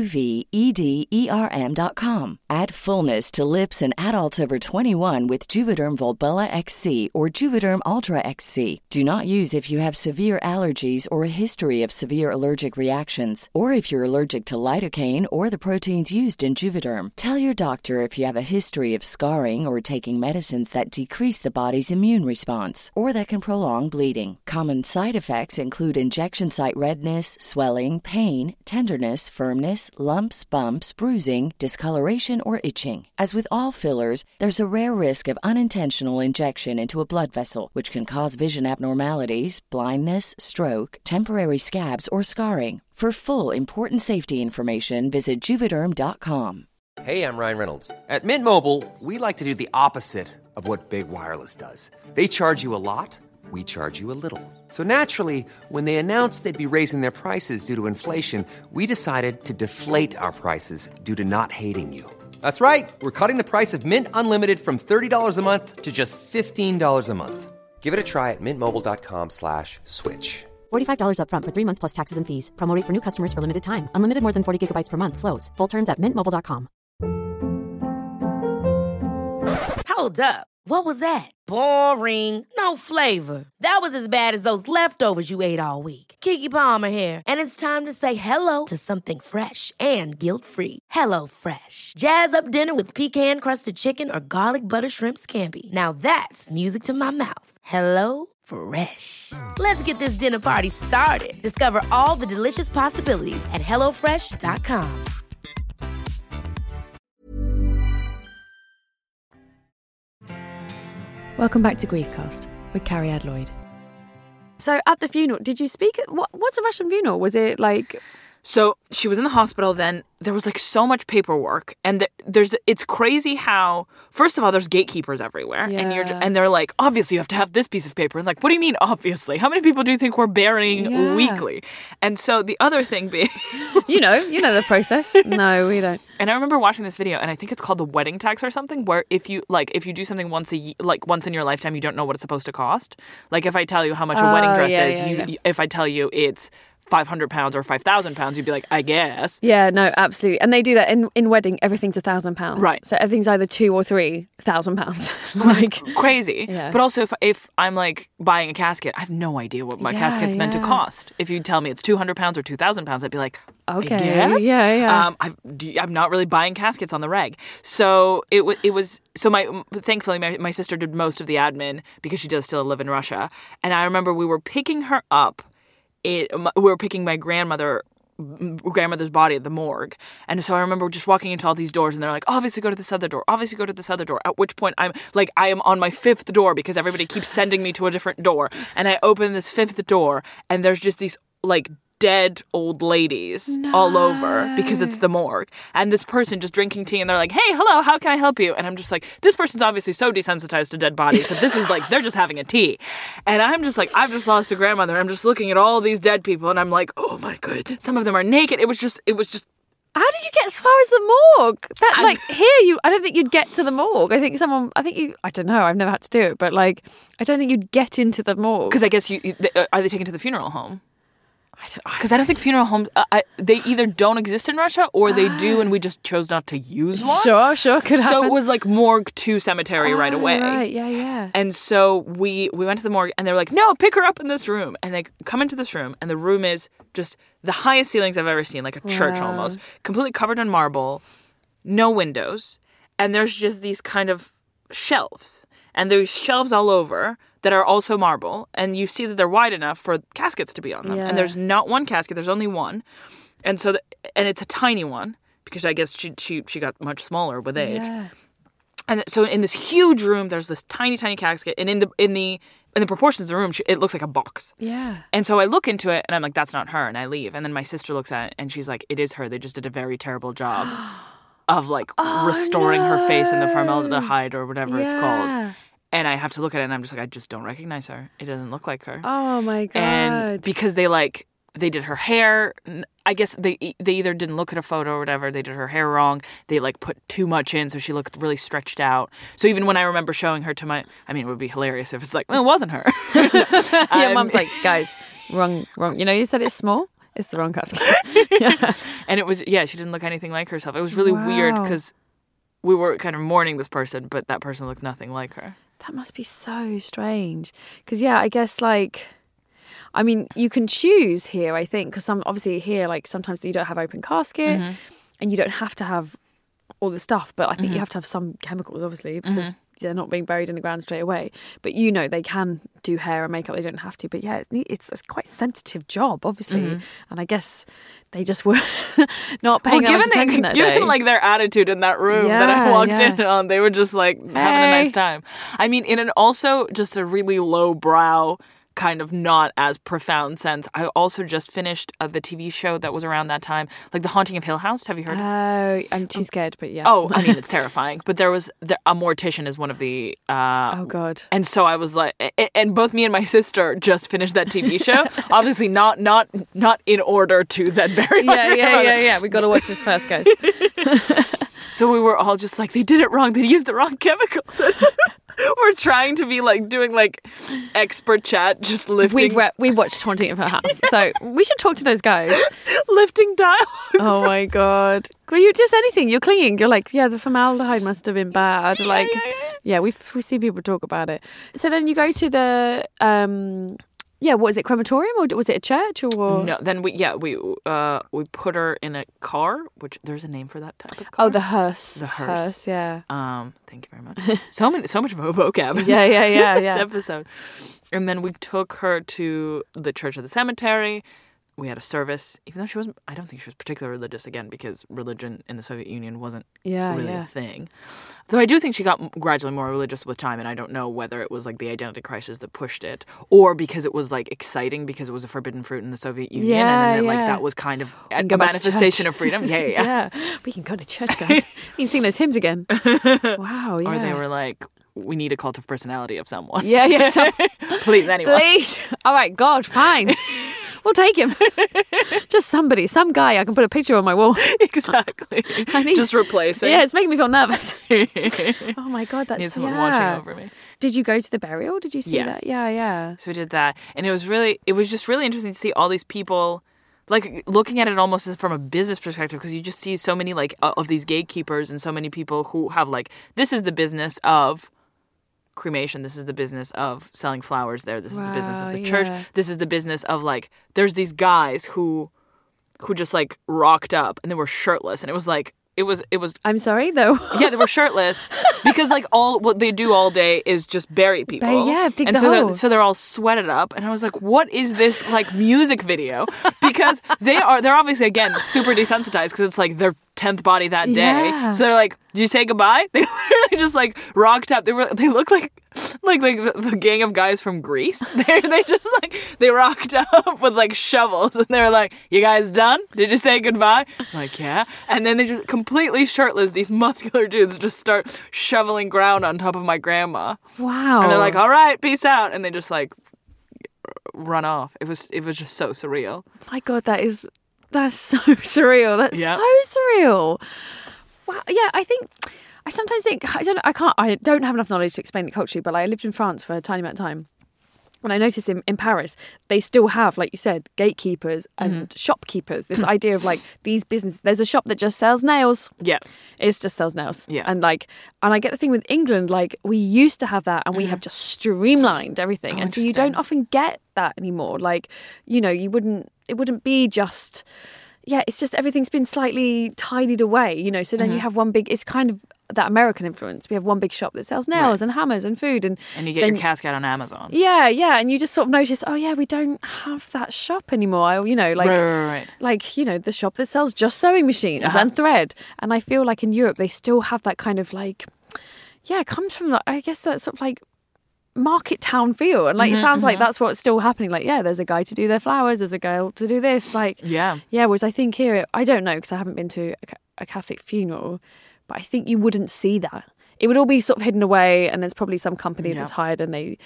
JUVEDERM.com. Add fullness to lips in adults over 21 with Juvederm Volbella XC or Juvederm Ultra XC. Do not use if you have severe allergies or a history of severe allergic reactions, or if you're allergic to lidocaine or the proteins used in Juvederm. Tell your doctor if you have a history of scarring or taking medicines that decrease the body's immune response or that can prolong bleeding. Common side effects include injection site redness, swelling, pain, tenderness, firmness, lumps, bumps, bruising, discoloration, or itching. As with all fillers, there's a rare risk of unintentional injection into a blood vessel, which can cause vision abnormalities, blindness, stroke, temporary scabs, or scarring. For full, important safety information, visit Juvederm.com. Hey, I'm Ryan Reynolds. At Mint Mobile, we like to do the opposite of what Big Wireless does. They charge you a lot, we charge you a little. So naturally, when they announced they'd be raising their prices due to inflation, we decided to deflate our prices due to not hating you. That's right. We're cutting the price of Mint Unlimited from $30 a month to just $15 a month. Give it a try at mintmobile.com/switch. $45 up front for 3 months plus taxes and fees. Promo rate for new customers for limited time. Unlimited more than 40 gigabytes per month. Slows full terms at mintmobile.com. Hold up. What was that? Boring. No flavor. That was as bad as those leftovers you ate all week. Keke Palmer here. And it's time to say hello to something fresh and guilt-free. Hello Fresh. Jazz up dinner with pecan-crusted chicken or garlic butter shrimp scampi. Now that's music to my mouth. Hello Fresh. Let's get this dinner party started. Discover all the delicious possibilities at HelloFresh.com. Welcome back to Griefcast with Carrie Adloyd. So at the funeral, did you speak? What's a Russian funeral? Was it like... So she was in the hospital then. There was like so much paperwork, and it's crazy how, first of all, there's gatekeepers everywhere, and they're like, obviously you have to have this piece of paper. And like, what do you mean obviously? How many people do you think we're burying weekly? And so the other thing being, you know the process. No, we don't. And I remember watching this video, and I think it's called the wedding tax or something, where if you do something once in your lifetime, you don't know what it's supposed to cost. Like if I tell you how much a wedding dress is, if I tell you it's £500 or £5,000, you'd be like, I guess. Yeah, no, absolutely. And they do that in wedding. Everything's £1,000, right? So everything's either £2,000 or £3,000, like crazy. Yeah. But also, if I'm like buying a casket, I have no idea what my casket's meant to cost. If you tell me it's £200 or £2,000, I'd be like, okay, I guess? yeah. I'm not really buying caskets on the reg. So it was. So thankfully my sister did most of the admin because she does still live in Russia, and I remember we were picking her up. We were picking my grandmother's body at the morgue. And so I remember just walking into all these doors, and they're like, obviously go to this other door, obviously go to this other door. At which point I am on my 5th door because everybody keeps sending me to a different door. And I open this 5th door, and there's just these like dead old ladies all over because it's the morgue. And this person just drinking tea, and they're like, hey, hello, how can I help you? And I'm just like, this person's obviously so desensitized to dead bodies that this is like, they're just having a tea. And I'm just like, I've just lost a grandmother. I'm just looking at all these dead people, and I'm like, oh my goodness. Some of them are naked. It was just. How did you get as far as the morgue? I don't think you'd get to the morgue. I don't know, I've never had to do it, but like, I don't think you'd get into the morgue. Because I guess are they taken to the funeral home? Because I don't think funeral homes, they either don't exist in Russia or they do and we just chose not to use one. Sure, could happen. So it was like morgue to cemetery right away. Right, yeah. And so we went to the morgue and they were like, no, pick her up in this room. And they come into this room and the room is just the highest ceilings I've ever seen, like a church almost, completely covered in marble, no windows. And there's just these kind of shelves. And there's shelves all over that are also marble, and you see that they're wide enough for caskets to be on them. Yeah. And there's not one casket, there's only one. And so and it's a tiny one because I guess she got much smaller with age. Yeah. And so in this huge room there's this tiny casket, and in the proportions of the room it looks like a box. Yeah. And so I look into it and I'm like, that's not her, and I leave. And then my sister looks at it and she's like, it is her. They just did a very terrible job of like restoring her face in the formaldehyde or whatever it's called. And I have to look at it and I'm just like, I just don't recognize her. It doesn't look like her. Oh my God. And because they did her hair, I guess they either didn't look at a photo or whatever, they did her hair wrong. They like put too much in so she looked really stretched out. So even when I remember showing her to it would be hilarious if it's like, well, it wasn't her. Your mum's like, guys, wrong. You know, you said it's small. It's the wrong casket. Yeah. And it was, she didn't look anything like herself. It was really weird because we were kind of mourning this person, but that person looked nothing like her. That must be so strange. Because, I guess, you can choose here, I think, because obviously here, sometimes you don't have open casket and you don't have to have all the stuff, but I think you have to have some chemicals, obviously, because they're not being buried in the ground straight away. But, they can do hair and makeup. They don't have to. But, it's quite a sensitive job, obviously. And I guess they just were not paying much attention that day. Given, their attitude in that room that I walked in on, they were just, having a nice time. I mean, in an also just a really low-brow kind of not as profound sense, I also just finished the TV show that was around that time, like The Haunting of Hill House. Have you heard of it? Oh, I'm too scared, but yeah. Oh, I mean, it's terrifying. But there was a mortician is one of the... oh, God. And so I was like... And both me and my sister just finished that TV show. Obviously not in order to that very much. Yeah. We got to watch this first, guys. So we were all just like, they did it wrong. They used the wrong chemicals. We're trying to be doing expert chat, just lifting. We've watched Haunting of Her House, so we should talk to those guys. Lifting dialogue. Oh my God! Well, you just anything. You're clinging. You're like, the formaldehyde must have been bad. We see people talk about it. So then you go to the what is it, crematorium, or was it a church, or no? Then we put her in a car, which there's a name for that type of car. Oh, the hearse. The hearse. Yeah. Thank you very much. So much vocab. Yeah. This episode, and then we took her to the church of the cemetery. We had a service, even though I don't think she was particularly religious, again, because religion in the Soviet Union wasn't really a thing. Though I do think she got gradually more religious with time, and I don't know whether it was the identity crisis that pushed it, or because it was exciting because it was a forbidden fruit in the Soviet Union, and then that was kind of a manifestation of freedom. Yeah. We can go to church, guys. We can sing those hymns again. Wow, yeah. Or they were like, we need a cult of personality of someone. Yeah. So, please, anyone. Please. All right, God, fine. We'll take him. Just somebody, some guy I can put a picture on my wall. Exactly. Just replace it. Yeah, it's making me feel nervous. Oh my God, that's... Need someone watching over me. Did you go to the burial? Did you see that? Yeah. So we did that. And it was just really interesting to see all these people... looking at it almost as from a business perspective, because you just see so many of these gatekeepers and so many people who have this is the business of cremation, this is the business of selling flowers there, this is the business of the church, this is the business of there's these guys who just rocked up and they were shirtless, and it was I'm sorry though. Yeah, they were shirtless because all what they do all day is just bury people. Dig the hole. So they're all sweated up, and I was like, what is this music video? Because they're obviously again super desensitized because it's their 10th body that day. Yeah. So they're like, did you say goodbye? They literally just rocked up. They look like the gang of guys from Greece. They just they rocked up with shovels, and they were like, you guys done? Did you say goodbye? I'm like, yeah. And then they just completely shirtless, these muscular dudes just start shoveling ground on top of my grandma. Wow. And they're like, all right, peace out. And they just run off. It was just so surreal. My God, that's so surreal. That's so surreal. Wow. Yeah, I sometimes think I don't have enough knowledge to explain it culturally, but I lived in France for a tiny amount of time, And I noticed in Paris, they still have, like you said, gatekeepers and shopkeepers. This idea of like these businesses. There's a shop that just sells nails. Yeah. It just sells nails. Yeah. And I get the thing with England, like we used to have that and we have just streamlined everything. And so you don't often get that anymore. Like, you know, it wouldn't be just, it's just everything's been slightly tidied away, you know. So then you have one big, it's kind of that American influence. We have one big shop that sells nails and hammers and food. And you get your casket on Amazon. Yeah. And you just sort of notice, we don't have that shop anymore. You know, like, right. Like, you know, the shop that sells just sewing machines and thread. And I feel like in Europe, they still have that kind of like, it comes from that, I guess that sort of like market town feel. And like, it sounds like that's what's still happening. Like, there's a guy to do their flowers. There's a girl to do this. Like, whereas I think here, I don't know, because I haven't been to a Catholic funeral, but I think you wouldn't see that. It would all be sort of hidden away, and there's probably some company that's hired, and they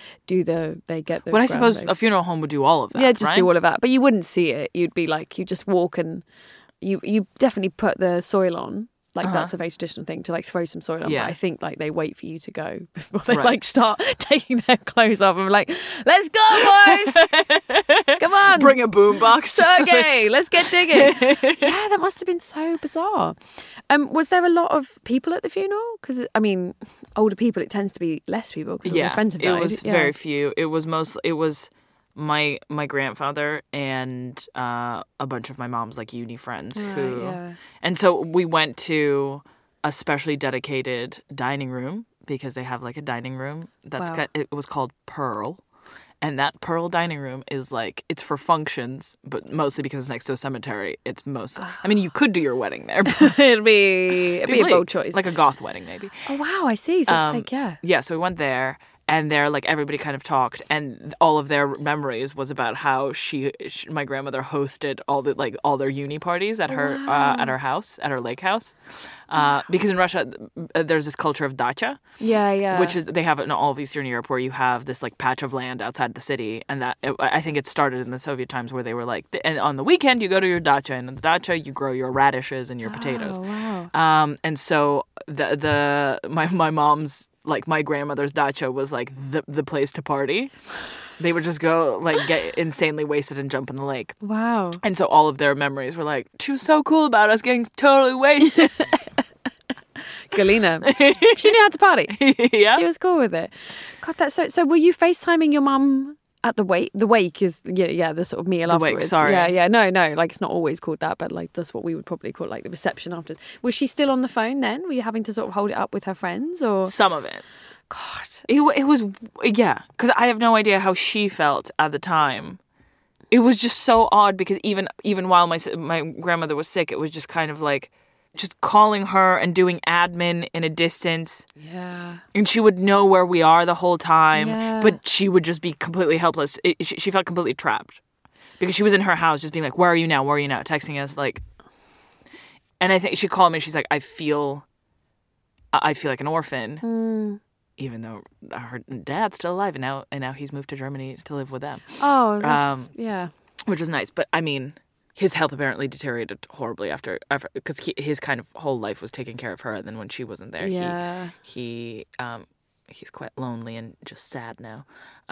get the. But I suppose a funeral home would do all of that. Yeah, just right? do all of that. But you wouldn't see it. You'd be like, you just walk and you definitely put the soil on. Like that's a very traditional thing to like throw some soil on. Yeah. But I think like they wait for you to go before they like start taking their clothes off and like, let's go, boys, come on, bring a boombox, Sergey, let's get digging. Yeah, that must have been so bizarre. Was there a lot of people at the funeral? Because I mean, older people, it tends to be less people because all their friends have died. It was very few. It was my grandfather and a bunch of my mom's like uni friends and so we went to a specially dedicated dining room because they have like a dining room it was called Pearl, and that Pearl dining room is like, it's for functions, but mostly because it's next to a cemetery. It's mostly, I mean, you could do your wedding there, but it'd be a bold choice, like a goth wedding maybe. Oh wow, I see. So it's like so we went there. And there, like, everybody kind of talked, and all of their memories was about how my grandmother hosted all their uni parties at her at her house, at her lake house, because in Russia there's this culture of dacha, which is they have it in all of Eastern Europe where you have this like patch of land outside the city, and I think it started in the Soviet times where they were like, and on the weekend you go to your dacha, and in the dacha you grow your radishes and your potatoes. Wow. And so my mom's. Like, my grandmother's dacha was, like, the place to party. They would just go, like, get insanely wasted and jump in the lake. Wow. And so all of their memories were, like, she was so cool about us getting totally wasted. Galina. She knew how to party. Yeah. She was cool with it. God, that's so were you FaceTiming your mum at the wake? The wake is, the sort of meal the afterwards. Wake, sorry. Yeah, no, like it's not always called that, but like that's what we would probably call like the reception after. Was she still on the phone then? Were you having to sort of hold it up with her friends or? Some of it. God. It was, because I have no idea how she felt at the time. It was just so odd because even while my grandmother was sick, it was just kind of like, just calling her and doing admin in a distance. Yeah. And she would know where we are the whole time, Yeah. but she would just be completely helpless. She felt completely trapped because she was in her house just being like, where are you now? Where are you now? Texting us like, and I think she called me and she's like, I feel like an orphan, even though her dad's still alive and now he's moved to Germany to live with them. Oh, that's, Which is nice. But I mean, his health apparently deteriorated horribly after because his kind of whole life was taking care of her, and then when she wasn't there, he's quite lonely and just sad now.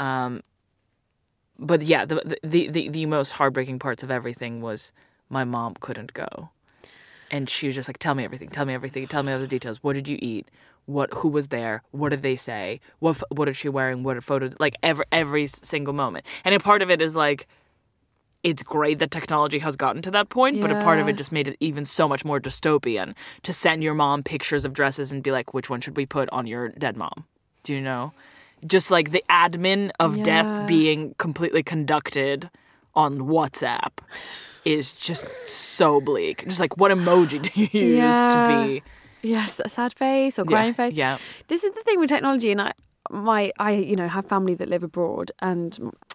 But yeah, the most heartbreaking parts of everything was my mom couldn't go, and she was just like, tell me everything, tell me all the details. What did you eat? Who was there? What did they say? What is she wearing? What are photos? Like every single moment, and a part of it is like, it's great that technology has gotten to that point, but a part of it just made it even so much more dystopian to send your mom pictures of dresses and be like, which one should we put on your dead mom? Do you know? Just like the admin of death being completely conducted on WhatsApp is just so bleak. Just like, what emoji do you use to be? Yes, a sad face or crying face. Yeah. This is the thing with technology, and I have family that live abroad, and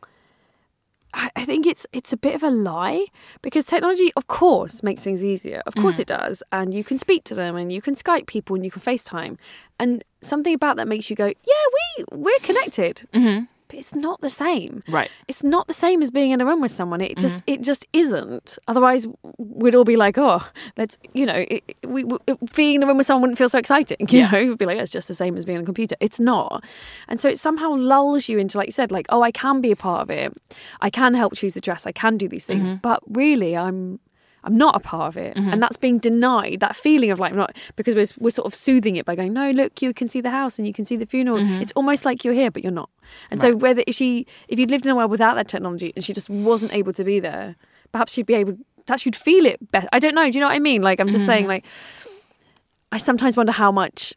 I think it's a bit of a lie because technology, of course, makes things easier. Of course it does. And you can speak to them and you can Skype people and you can FaceTime. And something about that makes you go, yeah, we're connected. Mm-hmm. But it's not the same. Right. It's not the same as being in a room with someone. It just isn't. Otherwise, we'd all be like, oh, let's, being in a room with someone wouldn't feel so exciting. You know, we'd be like, it's just the same as being on a computer. It's not. And so it somehow lulls you into, like you said, like, oh, I can be a part of it. I can help choose the dress. I can do these things. But really, I'm not a part of it. And that's being denied, that feeling of like, not, because we're sort of soothing it by going, no, look, you can see the house and you can see the funeral. It's almost like you're here, but you're not. And so if you'd lived in a world without that technology and she just wasn't able to be there, perhaps she'd be able, perhaps you'd feel it better. I don't know. Do you know what I mean? Like, I'm just saying, like, I sometimes wonder how much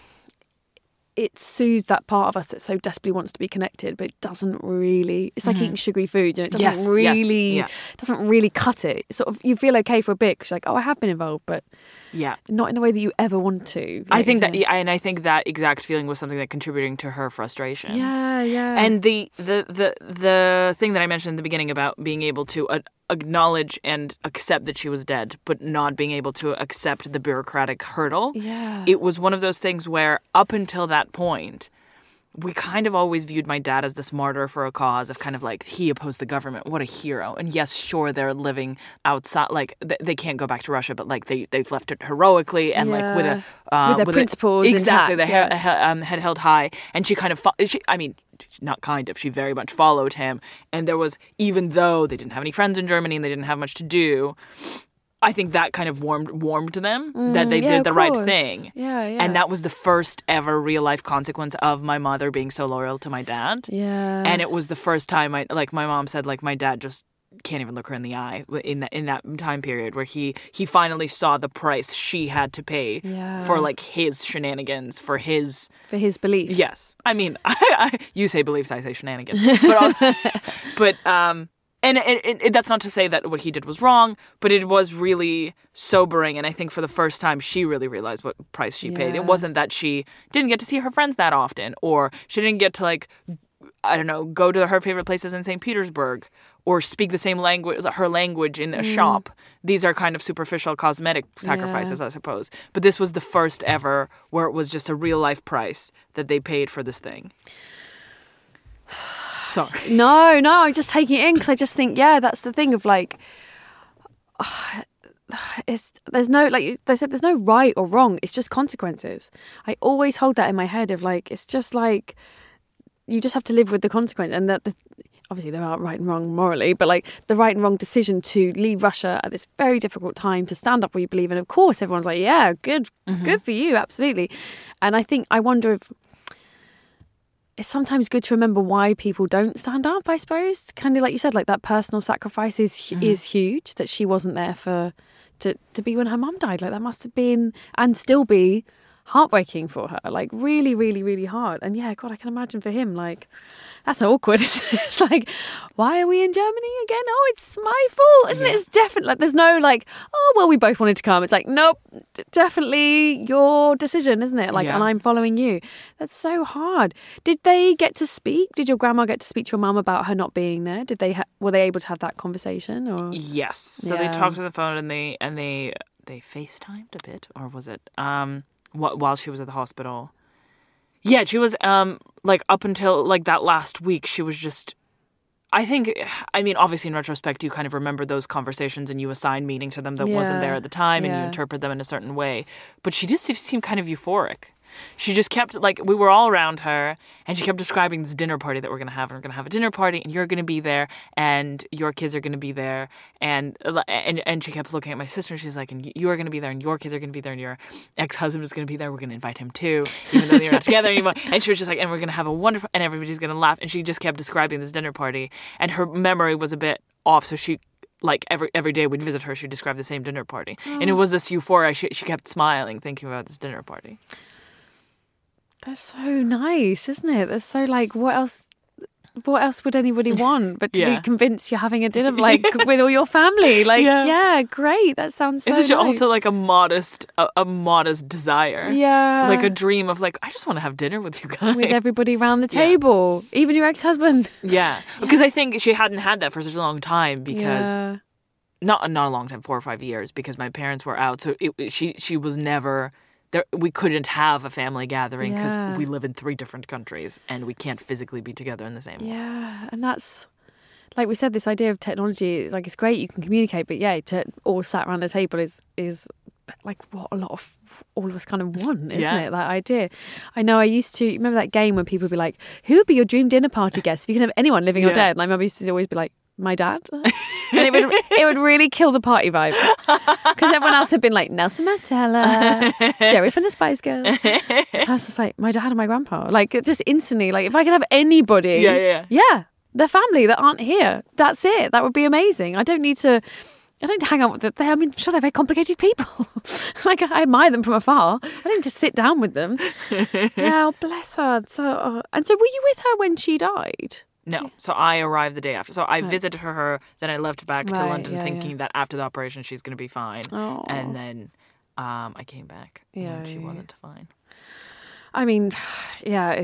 it soothes that part of us that so desperately wants to be connected, but it doesn't really. It's like eating sugary food, it doesn't really cut it. Sort of, you feel okay for a bit because you're like, oh, I have been involved, but not in the way that you ever want to. I think that exact feeling was something that contributing to her frustration. Yeah. And the thing that I mentioned in the beginning about being able to acknowledge and accept that she was dead, but not being able to accept the bureaucratic hurdle. Yeah. It was one of those things where up until that point, we kind of always viewed my dad as this martyr for a cause of kind of like, he opposed the government. What a hero. And yes, sure, they're living outside, like they can't go back to Russia, but like they've left it heroically and like with their principles exactly, intact, the head held high. And she kind of, she very much followed him. And there was, even though they didn't have any friends in Germany and they didn't have much to do, I think that kind of warmed them that they did the right thing. Yeah. And that was the first ever real life consequence of my mother being so loyal to my dad. Yeah. And it was the first time my mom said, like, my dad just can't even look her in the eye in that time period where he finally saw the price she had to pay for like his shenanigans, for his beliefs. Yes. I mean, you say beliefs, I say shenanigans. But And that's not to say that what he did was wrong, but it was really sobering. And I think for the first time, she really realized what price she paid. It wasn't that she didn't get to see her friends that often, or she didn't get to, like, I don't know, go to her favorite places in St. Petersburg, or speak the same language, her language in a shop. These are kind of superficial cosmetic sacrifices, I suppose. But this was the first ever where it was just a real life price that they paid for this thing. Sorry. No, I'm just taking it in because I just think, that's the thing of like, there's no, like they said, there's no right or wrong. It's just consequences. I always hold that in my head of like, it's just like, you just have to live with the consequence, and that obviously there are right and wrong morally, but like the right and wrong decision to leave Russia at this very difficult time to stand up for what you believe in. Of course, everyone's like, yeah, good for you, absolutely. And I wonder if it's sometimes good to remember why people don't stand up, I suppose. Kind of like you said, like that personal sacrifice is huge, that she wasn't there to be when her mum died. Like that must have been, and still be, heartbreaking for her. Like really, really, really hard. And yeah, God, I can imagine for him, like, that's awkward. It's like, why are we in Germany again? Oh, it's my fault, isn't it? It's definitely, like, there's no like, oh, well, we both wanted to come. It's like, nope, definitely your decision, isn't it? Like, and I'm following you. That's so hard. Did they get to speak? Did your grandma get to speak to your mum about her not being there? Did they were they able to have that conversation? Or yes. So they talked on the phone and they FaceTimed a bit, or was it while she was at the hospital? Yeah, she was, like, up until, like, that last week, she was just, I mean, obviously in retrospect, you kind of remember those conversations and you assign meaning to them that wasn't there at the time and you interpret them in a certain way. But she did seem kind of euphoric. She just kept, like, we were all around her and she kept describing this dinner party that we're going to have. And we're going to have a dinner party and you're going to be there and your kids are going to be there. And she kept looking at my sister and she's like, and you are going to be there and your kids are going to be there and your ex-husband is going to be there. We're going to invite him too, even though they're not together anymore. And she was just like, and we're going to have a wonderful, and everybody's going to laugh. And she just kept describing this dinner party and her memory was a bit off. So she, like, every day we'd visit her, she'd describe the same dinner party. And it was this euphoria. She kept smiling, thinking about this dinner party. That's so nice, isn't it? That's so, like, what else would anybody want but to be convinced you're having a dinner, like, with all your family? Like, yeah, great. That sounds so it's nice. Also, like, a modest desire. Yeah. Like a dream of, like, I just want to have dinner with you guys. With everybody around the table. Even your ex-husband. Yeah. Because I think she hadn't had that for such a long time because... Not a long time, 4 or 5 years, because my parents were out. So she was never we couldn't have a family gathering because Yeah. we live in 3 different countries and we can't physically be together in the same one. Yeah, and that's, like we said, this idea of technology, like, it's great, you can communicate, but yeah, to all sat around a table is like what a lot of all of us kind of want, isn't Yeah. it? That idea. I know I used to remember that game when people would be like, who would be your dream dinner party guest if you could have anyone living or Yeah. dead? And I remember I used to always be like, my dad. And it would really kill the party vibe. Because everyone else had been like, Nelson Mandela, Jerry from the Spice Girls. And I was just like, my dad and my grandpa. Like, it just instantly, like, if I could have anybody. Yeah, the family that aren't here. That's it. That would be amazing. I don't hang out with them. I mean, I'm sure they're very complicated people. Like, I admire them from afar. I didn't just sit down with them. Yeah, oh, bless her. So, and so were you with her when she died? No. So I arrived the day after. So I visited her, then I left back to Right, London yeah, thinking that after the operation she's going to be fine. Oh. And then I came back and she Yeah. wasn't fine. I mean, yeah,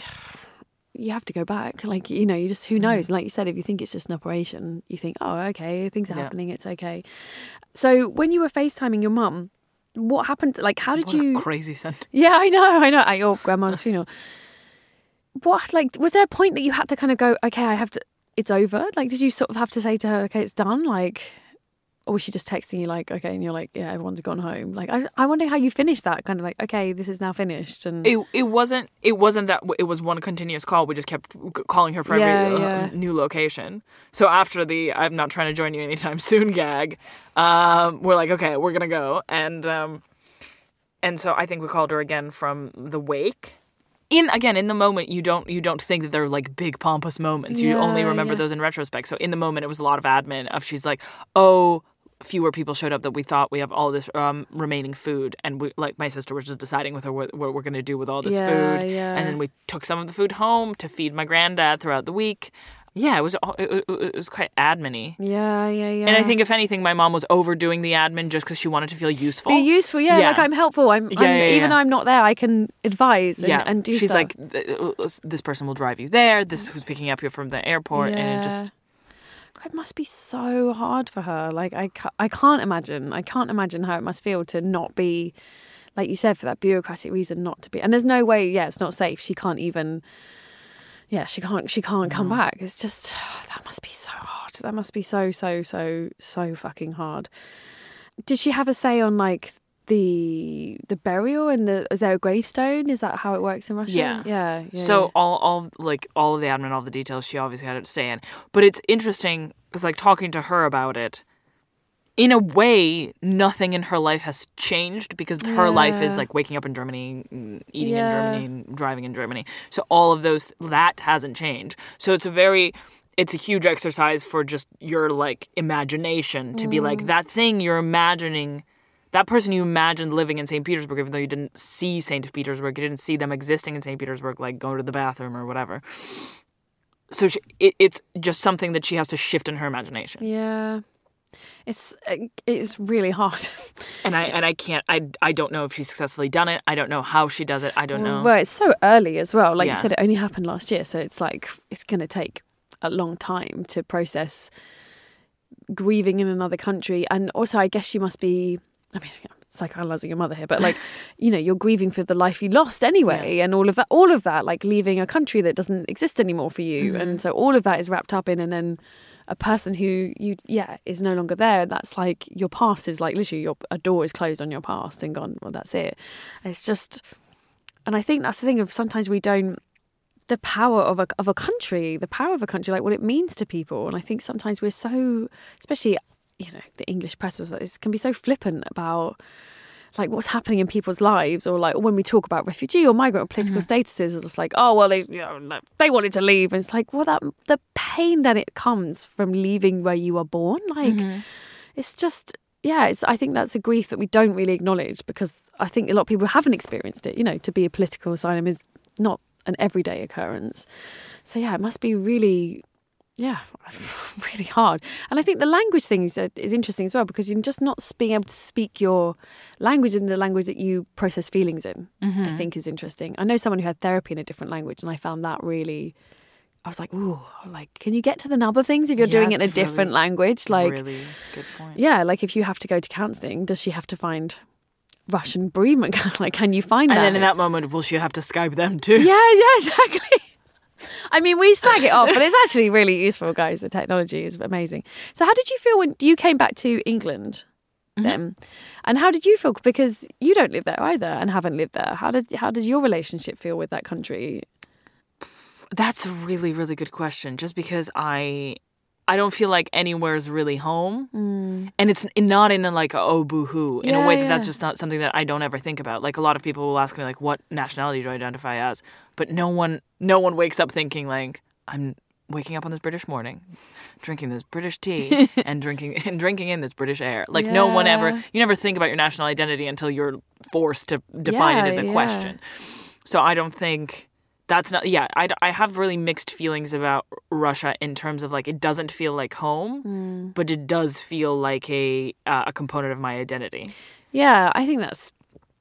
you have to go back. Like, you know, you just, who knows? And like you said, if you think it's just an operation, you think, oh, okay, things are Yeah. happening, it's okay. So when you were FaceTiming your mum, what happened? Like, how did What you... a crazy sentence. Yeah, I know, at your grandma's funeral. What, like, was there a point that you had to kind of go, okay, I have to, it's over? Like, did you sort of have to say to her, okay, it's done? Like, or was she just texting you like, okay, and you're like, yeah, everyone's gone home? Like, I wonder how you finished that, kind of like, okay, this is now finished. And It wasn't that it was one continuous call. We just kept calling her for every Yeah. new location. So after the I'm not trying to join you anytime soon gag, we're like, okay, we're gonna go. And so I think we called her again from the wake. In the moment, you don't think that they're like big pompous moments. You only remember those in retrospect. So in the moment, it was a lot of admin of she's like, oh, fewer people showed up that we thought. We have all this remaining food, and we, like, my sister was just deciding with her what we're going to do with all this food. Yeah. And then we took some of the food home to feed my granddad throughout the week. Yeah, it was quite admin-y. Yeah. And I think, if anything, my mom was overdoing the admin just because she wanted to feel useful. Be useful, yeah. Like, I'm helpful. I'm even though I'm not there, I can advise and do She's stuff. like, this person will drive you there. This is who's picking up you from the airport. And it just... It must be so hard for her. Like, I can't imagine. I can't imagine how it must feel to not be, like you said, for that bureaucratic reason not to be. And there's no way, it's not safe. She can't even... Yeah, she can't come back. It's just, that must be so hard. That must be so fucking hard. Did she have a say on, like, the burial and is there a gravestone? Is that how it works in Russia? Yeah. So all of the admin, all of the details, she obviously had to say in. But it's interesting because, like, talking to her about it, in a way, nothing in her life has changed because her life is like waking up in Germany, eating in Germany, and driving in Germany. So all of that hasn't changed. So it's a huge exercise for just your, like, imagination to be like, that thing you're imagining, that person you imagined living in St. Petersburg, even though you didn't see St. Petersburg, you didn't see them existing in St. Petersburg, like go to the bathroom or whatever. So it's just something that she has to shift in her imagination. Yeah. It's really hard. And I don't know if she's successfully done it. I don't know how she does it. I don't know. Well, it's so early as well. Like you Yeah. said, it only happened last year. So it's like, it's going to take a long time to process grieving in another country. And also, I guess she must be, I mean, psychoanalyzing your mother here, but, like, you know, you're grieving for the life you lost anyway. And all of that, like leaving a country that doesn't exist anymore for you. Mm-hmm. And so all of that is wrapped up in, and then a person who is no longer there. That's like, your past is like, literally a door is closed on your past and gone, well, that's it. It's just, and I think that's the thing of sometimes we don't, the power of a country, like what it means to people. And I think sometimes we're so, especially, you know, the English press can be so flippant about, like, what's happening in people's lives, or like when we talk about refugee or migrant or political statuses, it's like, oh, well, they wanted to leave. And it's like, well, the pain that it comes from leaving where you were born, like, it's just, I think that's a grief that we don't really acknowledge, because I think a lot of people haven't experienced it. You know, to be a political asylum is not an everyday occurrence. So it must be really, really hard. And I think the language thing is interesting as well, because you're just not being able to speak your language in the language that you process feelings in, I think is interesting. I know someone who had therapy in a different language, and I found that really, I was like, ooh, like, can you get to the nub of things if you're doing it in a different language? Like, really good point. Yeah, like if you have to go to counselling, does she have to find Russian bereavement? Like, can you find that? And then in that moment, will she have to Skype them too? Yeah, exactly. I mean, we slag it off, but it's actually really useful, guys. The technology is amazing. So how did you feel when you came back to England then? And how did you feel? Because you don't live there either and haven't lived there. How does your relationship feel with that country? That's a really, really good question. Just because I don't feel like anywhere is really home. And it's not in a like, oh, boo-hoo, in a way that's just not something that I don't ever think about. Like, a lot of people will ask me, like, what nationality do I identify as? But no one wakes up thinking, like, I'm waking up on this British morning, drinking this British tea, and drinking in this British air. Like, no one ever, you never think about your national identity until you're forced to define it in a question. So I don't think... That's not, I have really mixed feelings about Russia in terms of, like, it doesn't feel like home, but it does feel like a component of my identity. Yeah, I think that's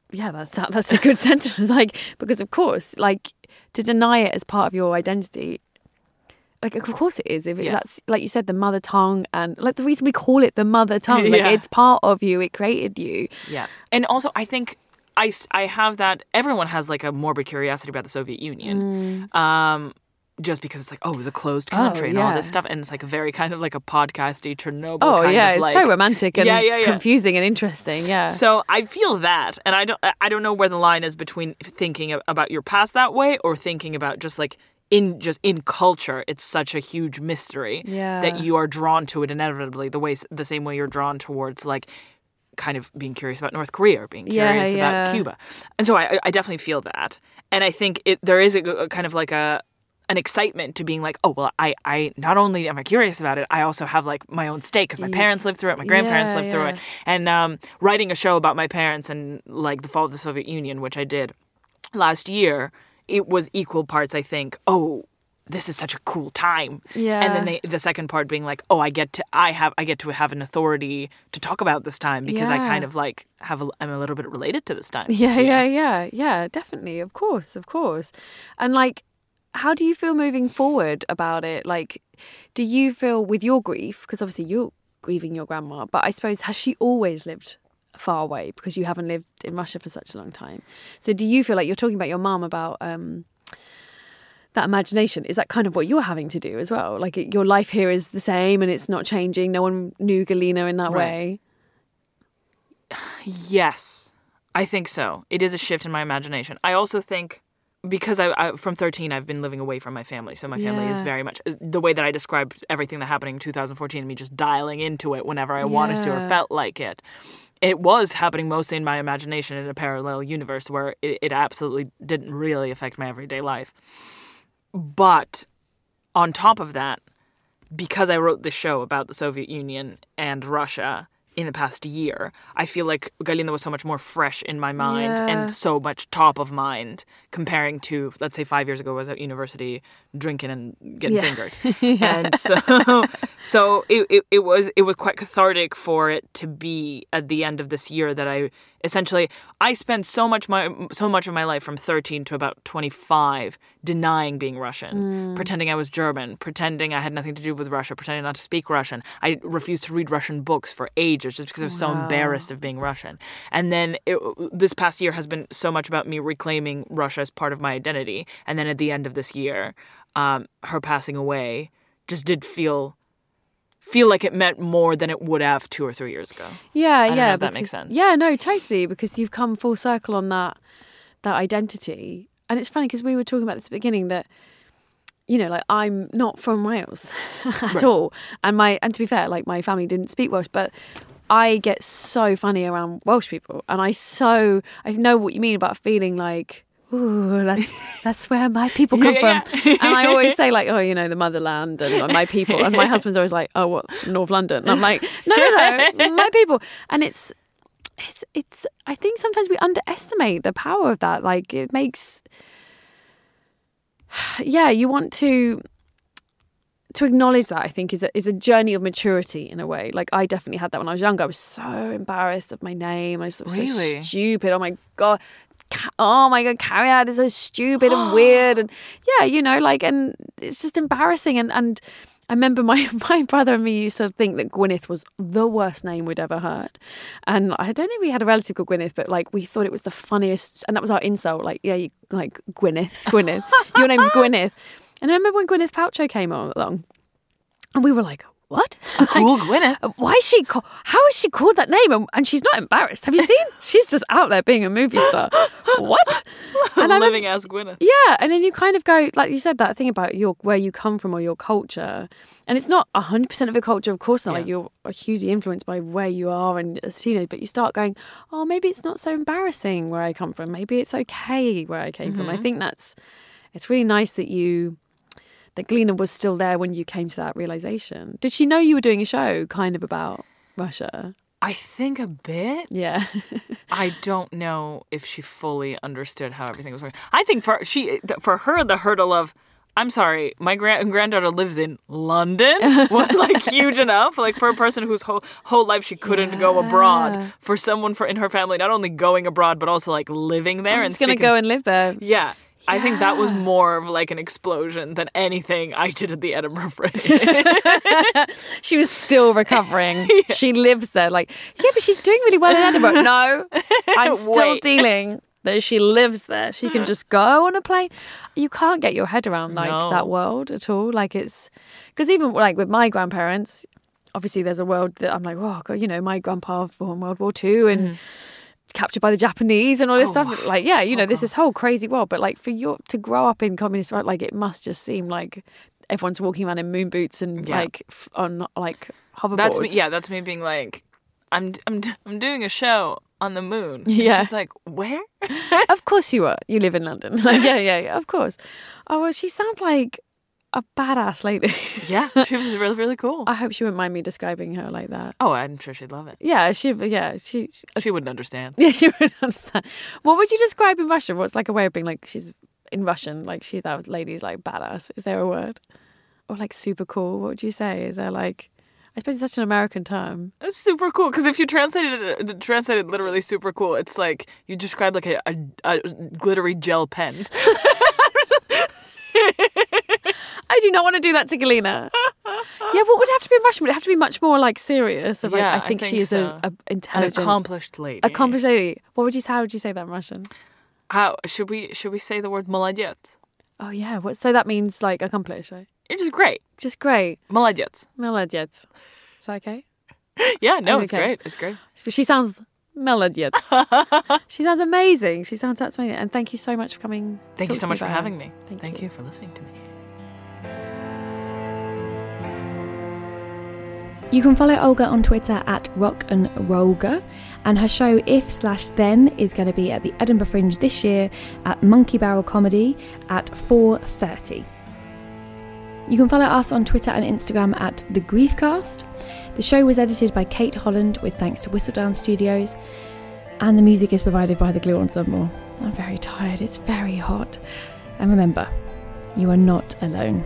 a good sentence. Like, because of course, like, to deny it as part of your identity, like, of course it is. If that's, like you said, the mother tongue, and like the reason we call it the mother tongue, like it's part of you, it created you. Yeah. And also, I think I have that. Everyone has like a morbid curiosity about the Soviet Union, just because it's like, oh, it was a closed country and all this stuff, and it's like a very kind of like a podcasty Chernobyl. Oh kind yeah, of it's like, so romantic and confusing and interesting. Yeah. So I feel that, and I don't know where the line is between thinking about your past that way or thinking about just like in culture. It's such a huge mystery that you are drawn to it inevitably, the same way you're drawn towards like, kind of being curious about North Korea or being curious about Cuba. And so I definitely feel that. And I think there is a kind of like an excitement to being like, oh, well, I not only am I curious about it, I also have like my own stake because my parents lived through it, my grandparents lived through it. And writing a show about my parents and like the fall of the Soviet Union, which I did last year, it was equal parts, I think, oh, this is such a cool time. Yeah. And then the second part being like, oh, I get to have an authority to talk about this time because I kind of like I'm a little bit related to this time. Yeah, definitely. Of course. And like, how do you feel moving forward about it? Like, do you feel with your grief, because obviously you're grieving your grandma, but I suppose, has she always lived far away because you haven't lived in Russia for such a long time? So do you feel like you're talking about your mum about that imagination? Is that kind of what you're having to do as well? Like, your life here is the same and it's not changing. No one knew Galina in that way. Yes, I think so. It is a shift in my imagination. I also think because I from 13, I've been living away from my family. So my family is very much the way that I described everything that happened in 2014, me just dialing into it whenever I wanted to or felt like it. It was happening mostly in my imagination in a parallel universe where it absolutely didn't really affect my everyday life. But on top of that, because I wrote this show about the Soviet Union and Russia in the past year, I feel like Galina was so much more fresh in my mind and so much top of mind comparing to, let's say, 5 years ago, I was at university drinking and getting fingered. And so it was quite cathartic for it to be at the end of this year that I spent so much of my life from 13 to about 25 denying being Russian, pretending I was German, pretending I had nothing to do with Russia, pretending not to speak Russian. I refused to read Russian books for ages just because I was so embarrassed of being Russian. And then this past year has been so much about me reclaiming Russia as part of my identity. And then at the end of this year, her passing away just did feel like it meant more than it would have 2 or 3 years ago. I don't know if that makes sense. Yeah, no, totally, because you've come full circle on that identity. And it's funny because we were talking about this at the beginning that, you know, like, I'm not from Wales at all. And to be fair, like, my family didn't speak Welsh, but I get so funny around Welsh people. And I know what you mean about feeling like, ooh, that's where my people come from. And I always say, like, oh, you know, the motherland and my people. And my husband's always like, oh, what, North London? And I'm like, no, my people. And it's I think sometimes we underestimate the power of that. Like, it makes, you want to acknowledge that, I think, is a journey of maturity in a way. Like, I definitely had that when I was younger. I was so embarrassed of my name. I was so stupid. Oh my God, Cariad is so stupid and weird. And you know, like, and it's just embarrassing. And I remember my brother and me used to think that Gwyneth was the worst name we'd ever heard. And I don't think we had a relative called Gwyneth, but like we thought it was the funniest. And that was our insult. Like, yeah, like Gwyneth. Your name's Gwyneth. And I remember when Gwyneth Paltrow came along and we were like, what? Cool Gwyneth. How is she called that name? And she's not embarrassed. Have you seen? She's just out there being a movie star. What? And living as Gwyneth. Yeah. And then you kind of go, like you said, that thing about where you come from or your culture. And it's not 100% of your culture, of course not. Like you're hugely influenced by where you are and as a teenager. But you start going, oh, maybe it's not so embarrassing where I come from. Maybe it's okay where I came from. I think it's really nice that Galina was still there when you came to that realization. Did she know you were doing a show kind of about Russia? I think a bit. Yeah. I don't know if she fully understood how everything was working. I think for her, the hurdle of, I'm sorry, my granddaughter lives in London was like huge enough. Like for a person whose whole life she couldn't go abroad. For someone in her family, not only going abroad, but also like living there. I'm just going to go and live there. Yeah. I think that was more of like an explosion than anything I did at the Edinburgh Fringe. She was still recovering. Yeah. She lives there. Like, yeah, but she's doing really well in Edinburgh. No, I'm still dealing that she lives there. She can just go on a plane. You can't get your head around that world at all. Like it's because even like with my grandparents, obviously there's a world that I'm like, oh God, you know, my grandpa fought in World War II and captured by the Japanese and all this stuff. Like, yeah, you know, there's this whole crazy world. But like to grow up in communist, right? Like it must just seem like everyone's walking around in moon boots and like on like hoverboards. That's me. Yeah, that's me being like, I'm doing a show on the moon. And yeah, she's like, where? Of course you are. You live in London. Like, yeah. Of course. Oh well, she sounds like a badass lady. Yeah, she was really, really cool. I hope she wouldn't mind me describing her like that. Oh, I'm sure she'd love it. Yeah, she wouldn't understand. Yeah, she wouldn't understand. What would you describe in Russian? What's like a way of being like she's in Russian, like she's that lady's like badass? Is there a word? Or like super cool? What would you say? Is there like, I suppose it's such an American term. It's super cool because if you translated literally super cool, it's like you describe like a glittery gel pen. I do not want to do that to Galina. Yeah, what would it have to be in Russian? Would it have to be much more like serious? Of, like, yeah, I think she is so. a intelligent, an accomplished lady. Accomplished lady. How would you say that in Russian? How should we say the word молодец? Oh yeah, so that means like accomplished, right? It's just great. Just great. Молодец. Молодец. Is that okay? Yeah, no, okay. It's great. It's great. She sounds молодец. She sounds amazing. She sounds amazing. And thank you so much for coming. Thank you so much for having me. Thank you for listening to me. You can follow Olga on Twitter at rockandrolga, and her show If/Then is going to be at the Edinburgh Fringe this year at Monkey Barrel Comedy at 4:30. You can follow us on Twitter and Instagram at The Griefcast. The show was edited by Kate Holland with thanks to Whistledown Studios, and the music is provided by the Glue Ensemble. I'm very tired, it's very hot. And remember, you are not alone.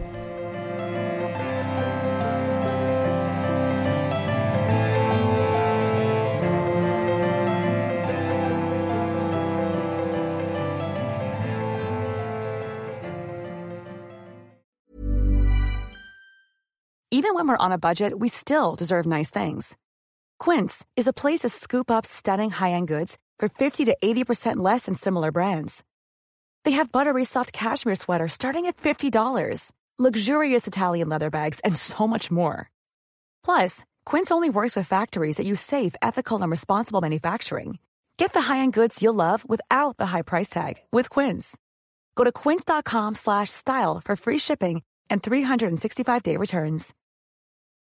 Even when we're on a budget, we still deserve nice things. Quince is a place to scoop up stunning high-end goods for 50 to 80% less than similar brands. They have buttery soft cashmere sweaters starting at $50, luxurious Italian leather bags, and so much more. Plus, Quince only works with factories that use safe, ethical, and responsible manufacturing. Get the high-end goods you'll love without the high price tag with Quince. Go to quince.com/style for free shipping and 365-day returns.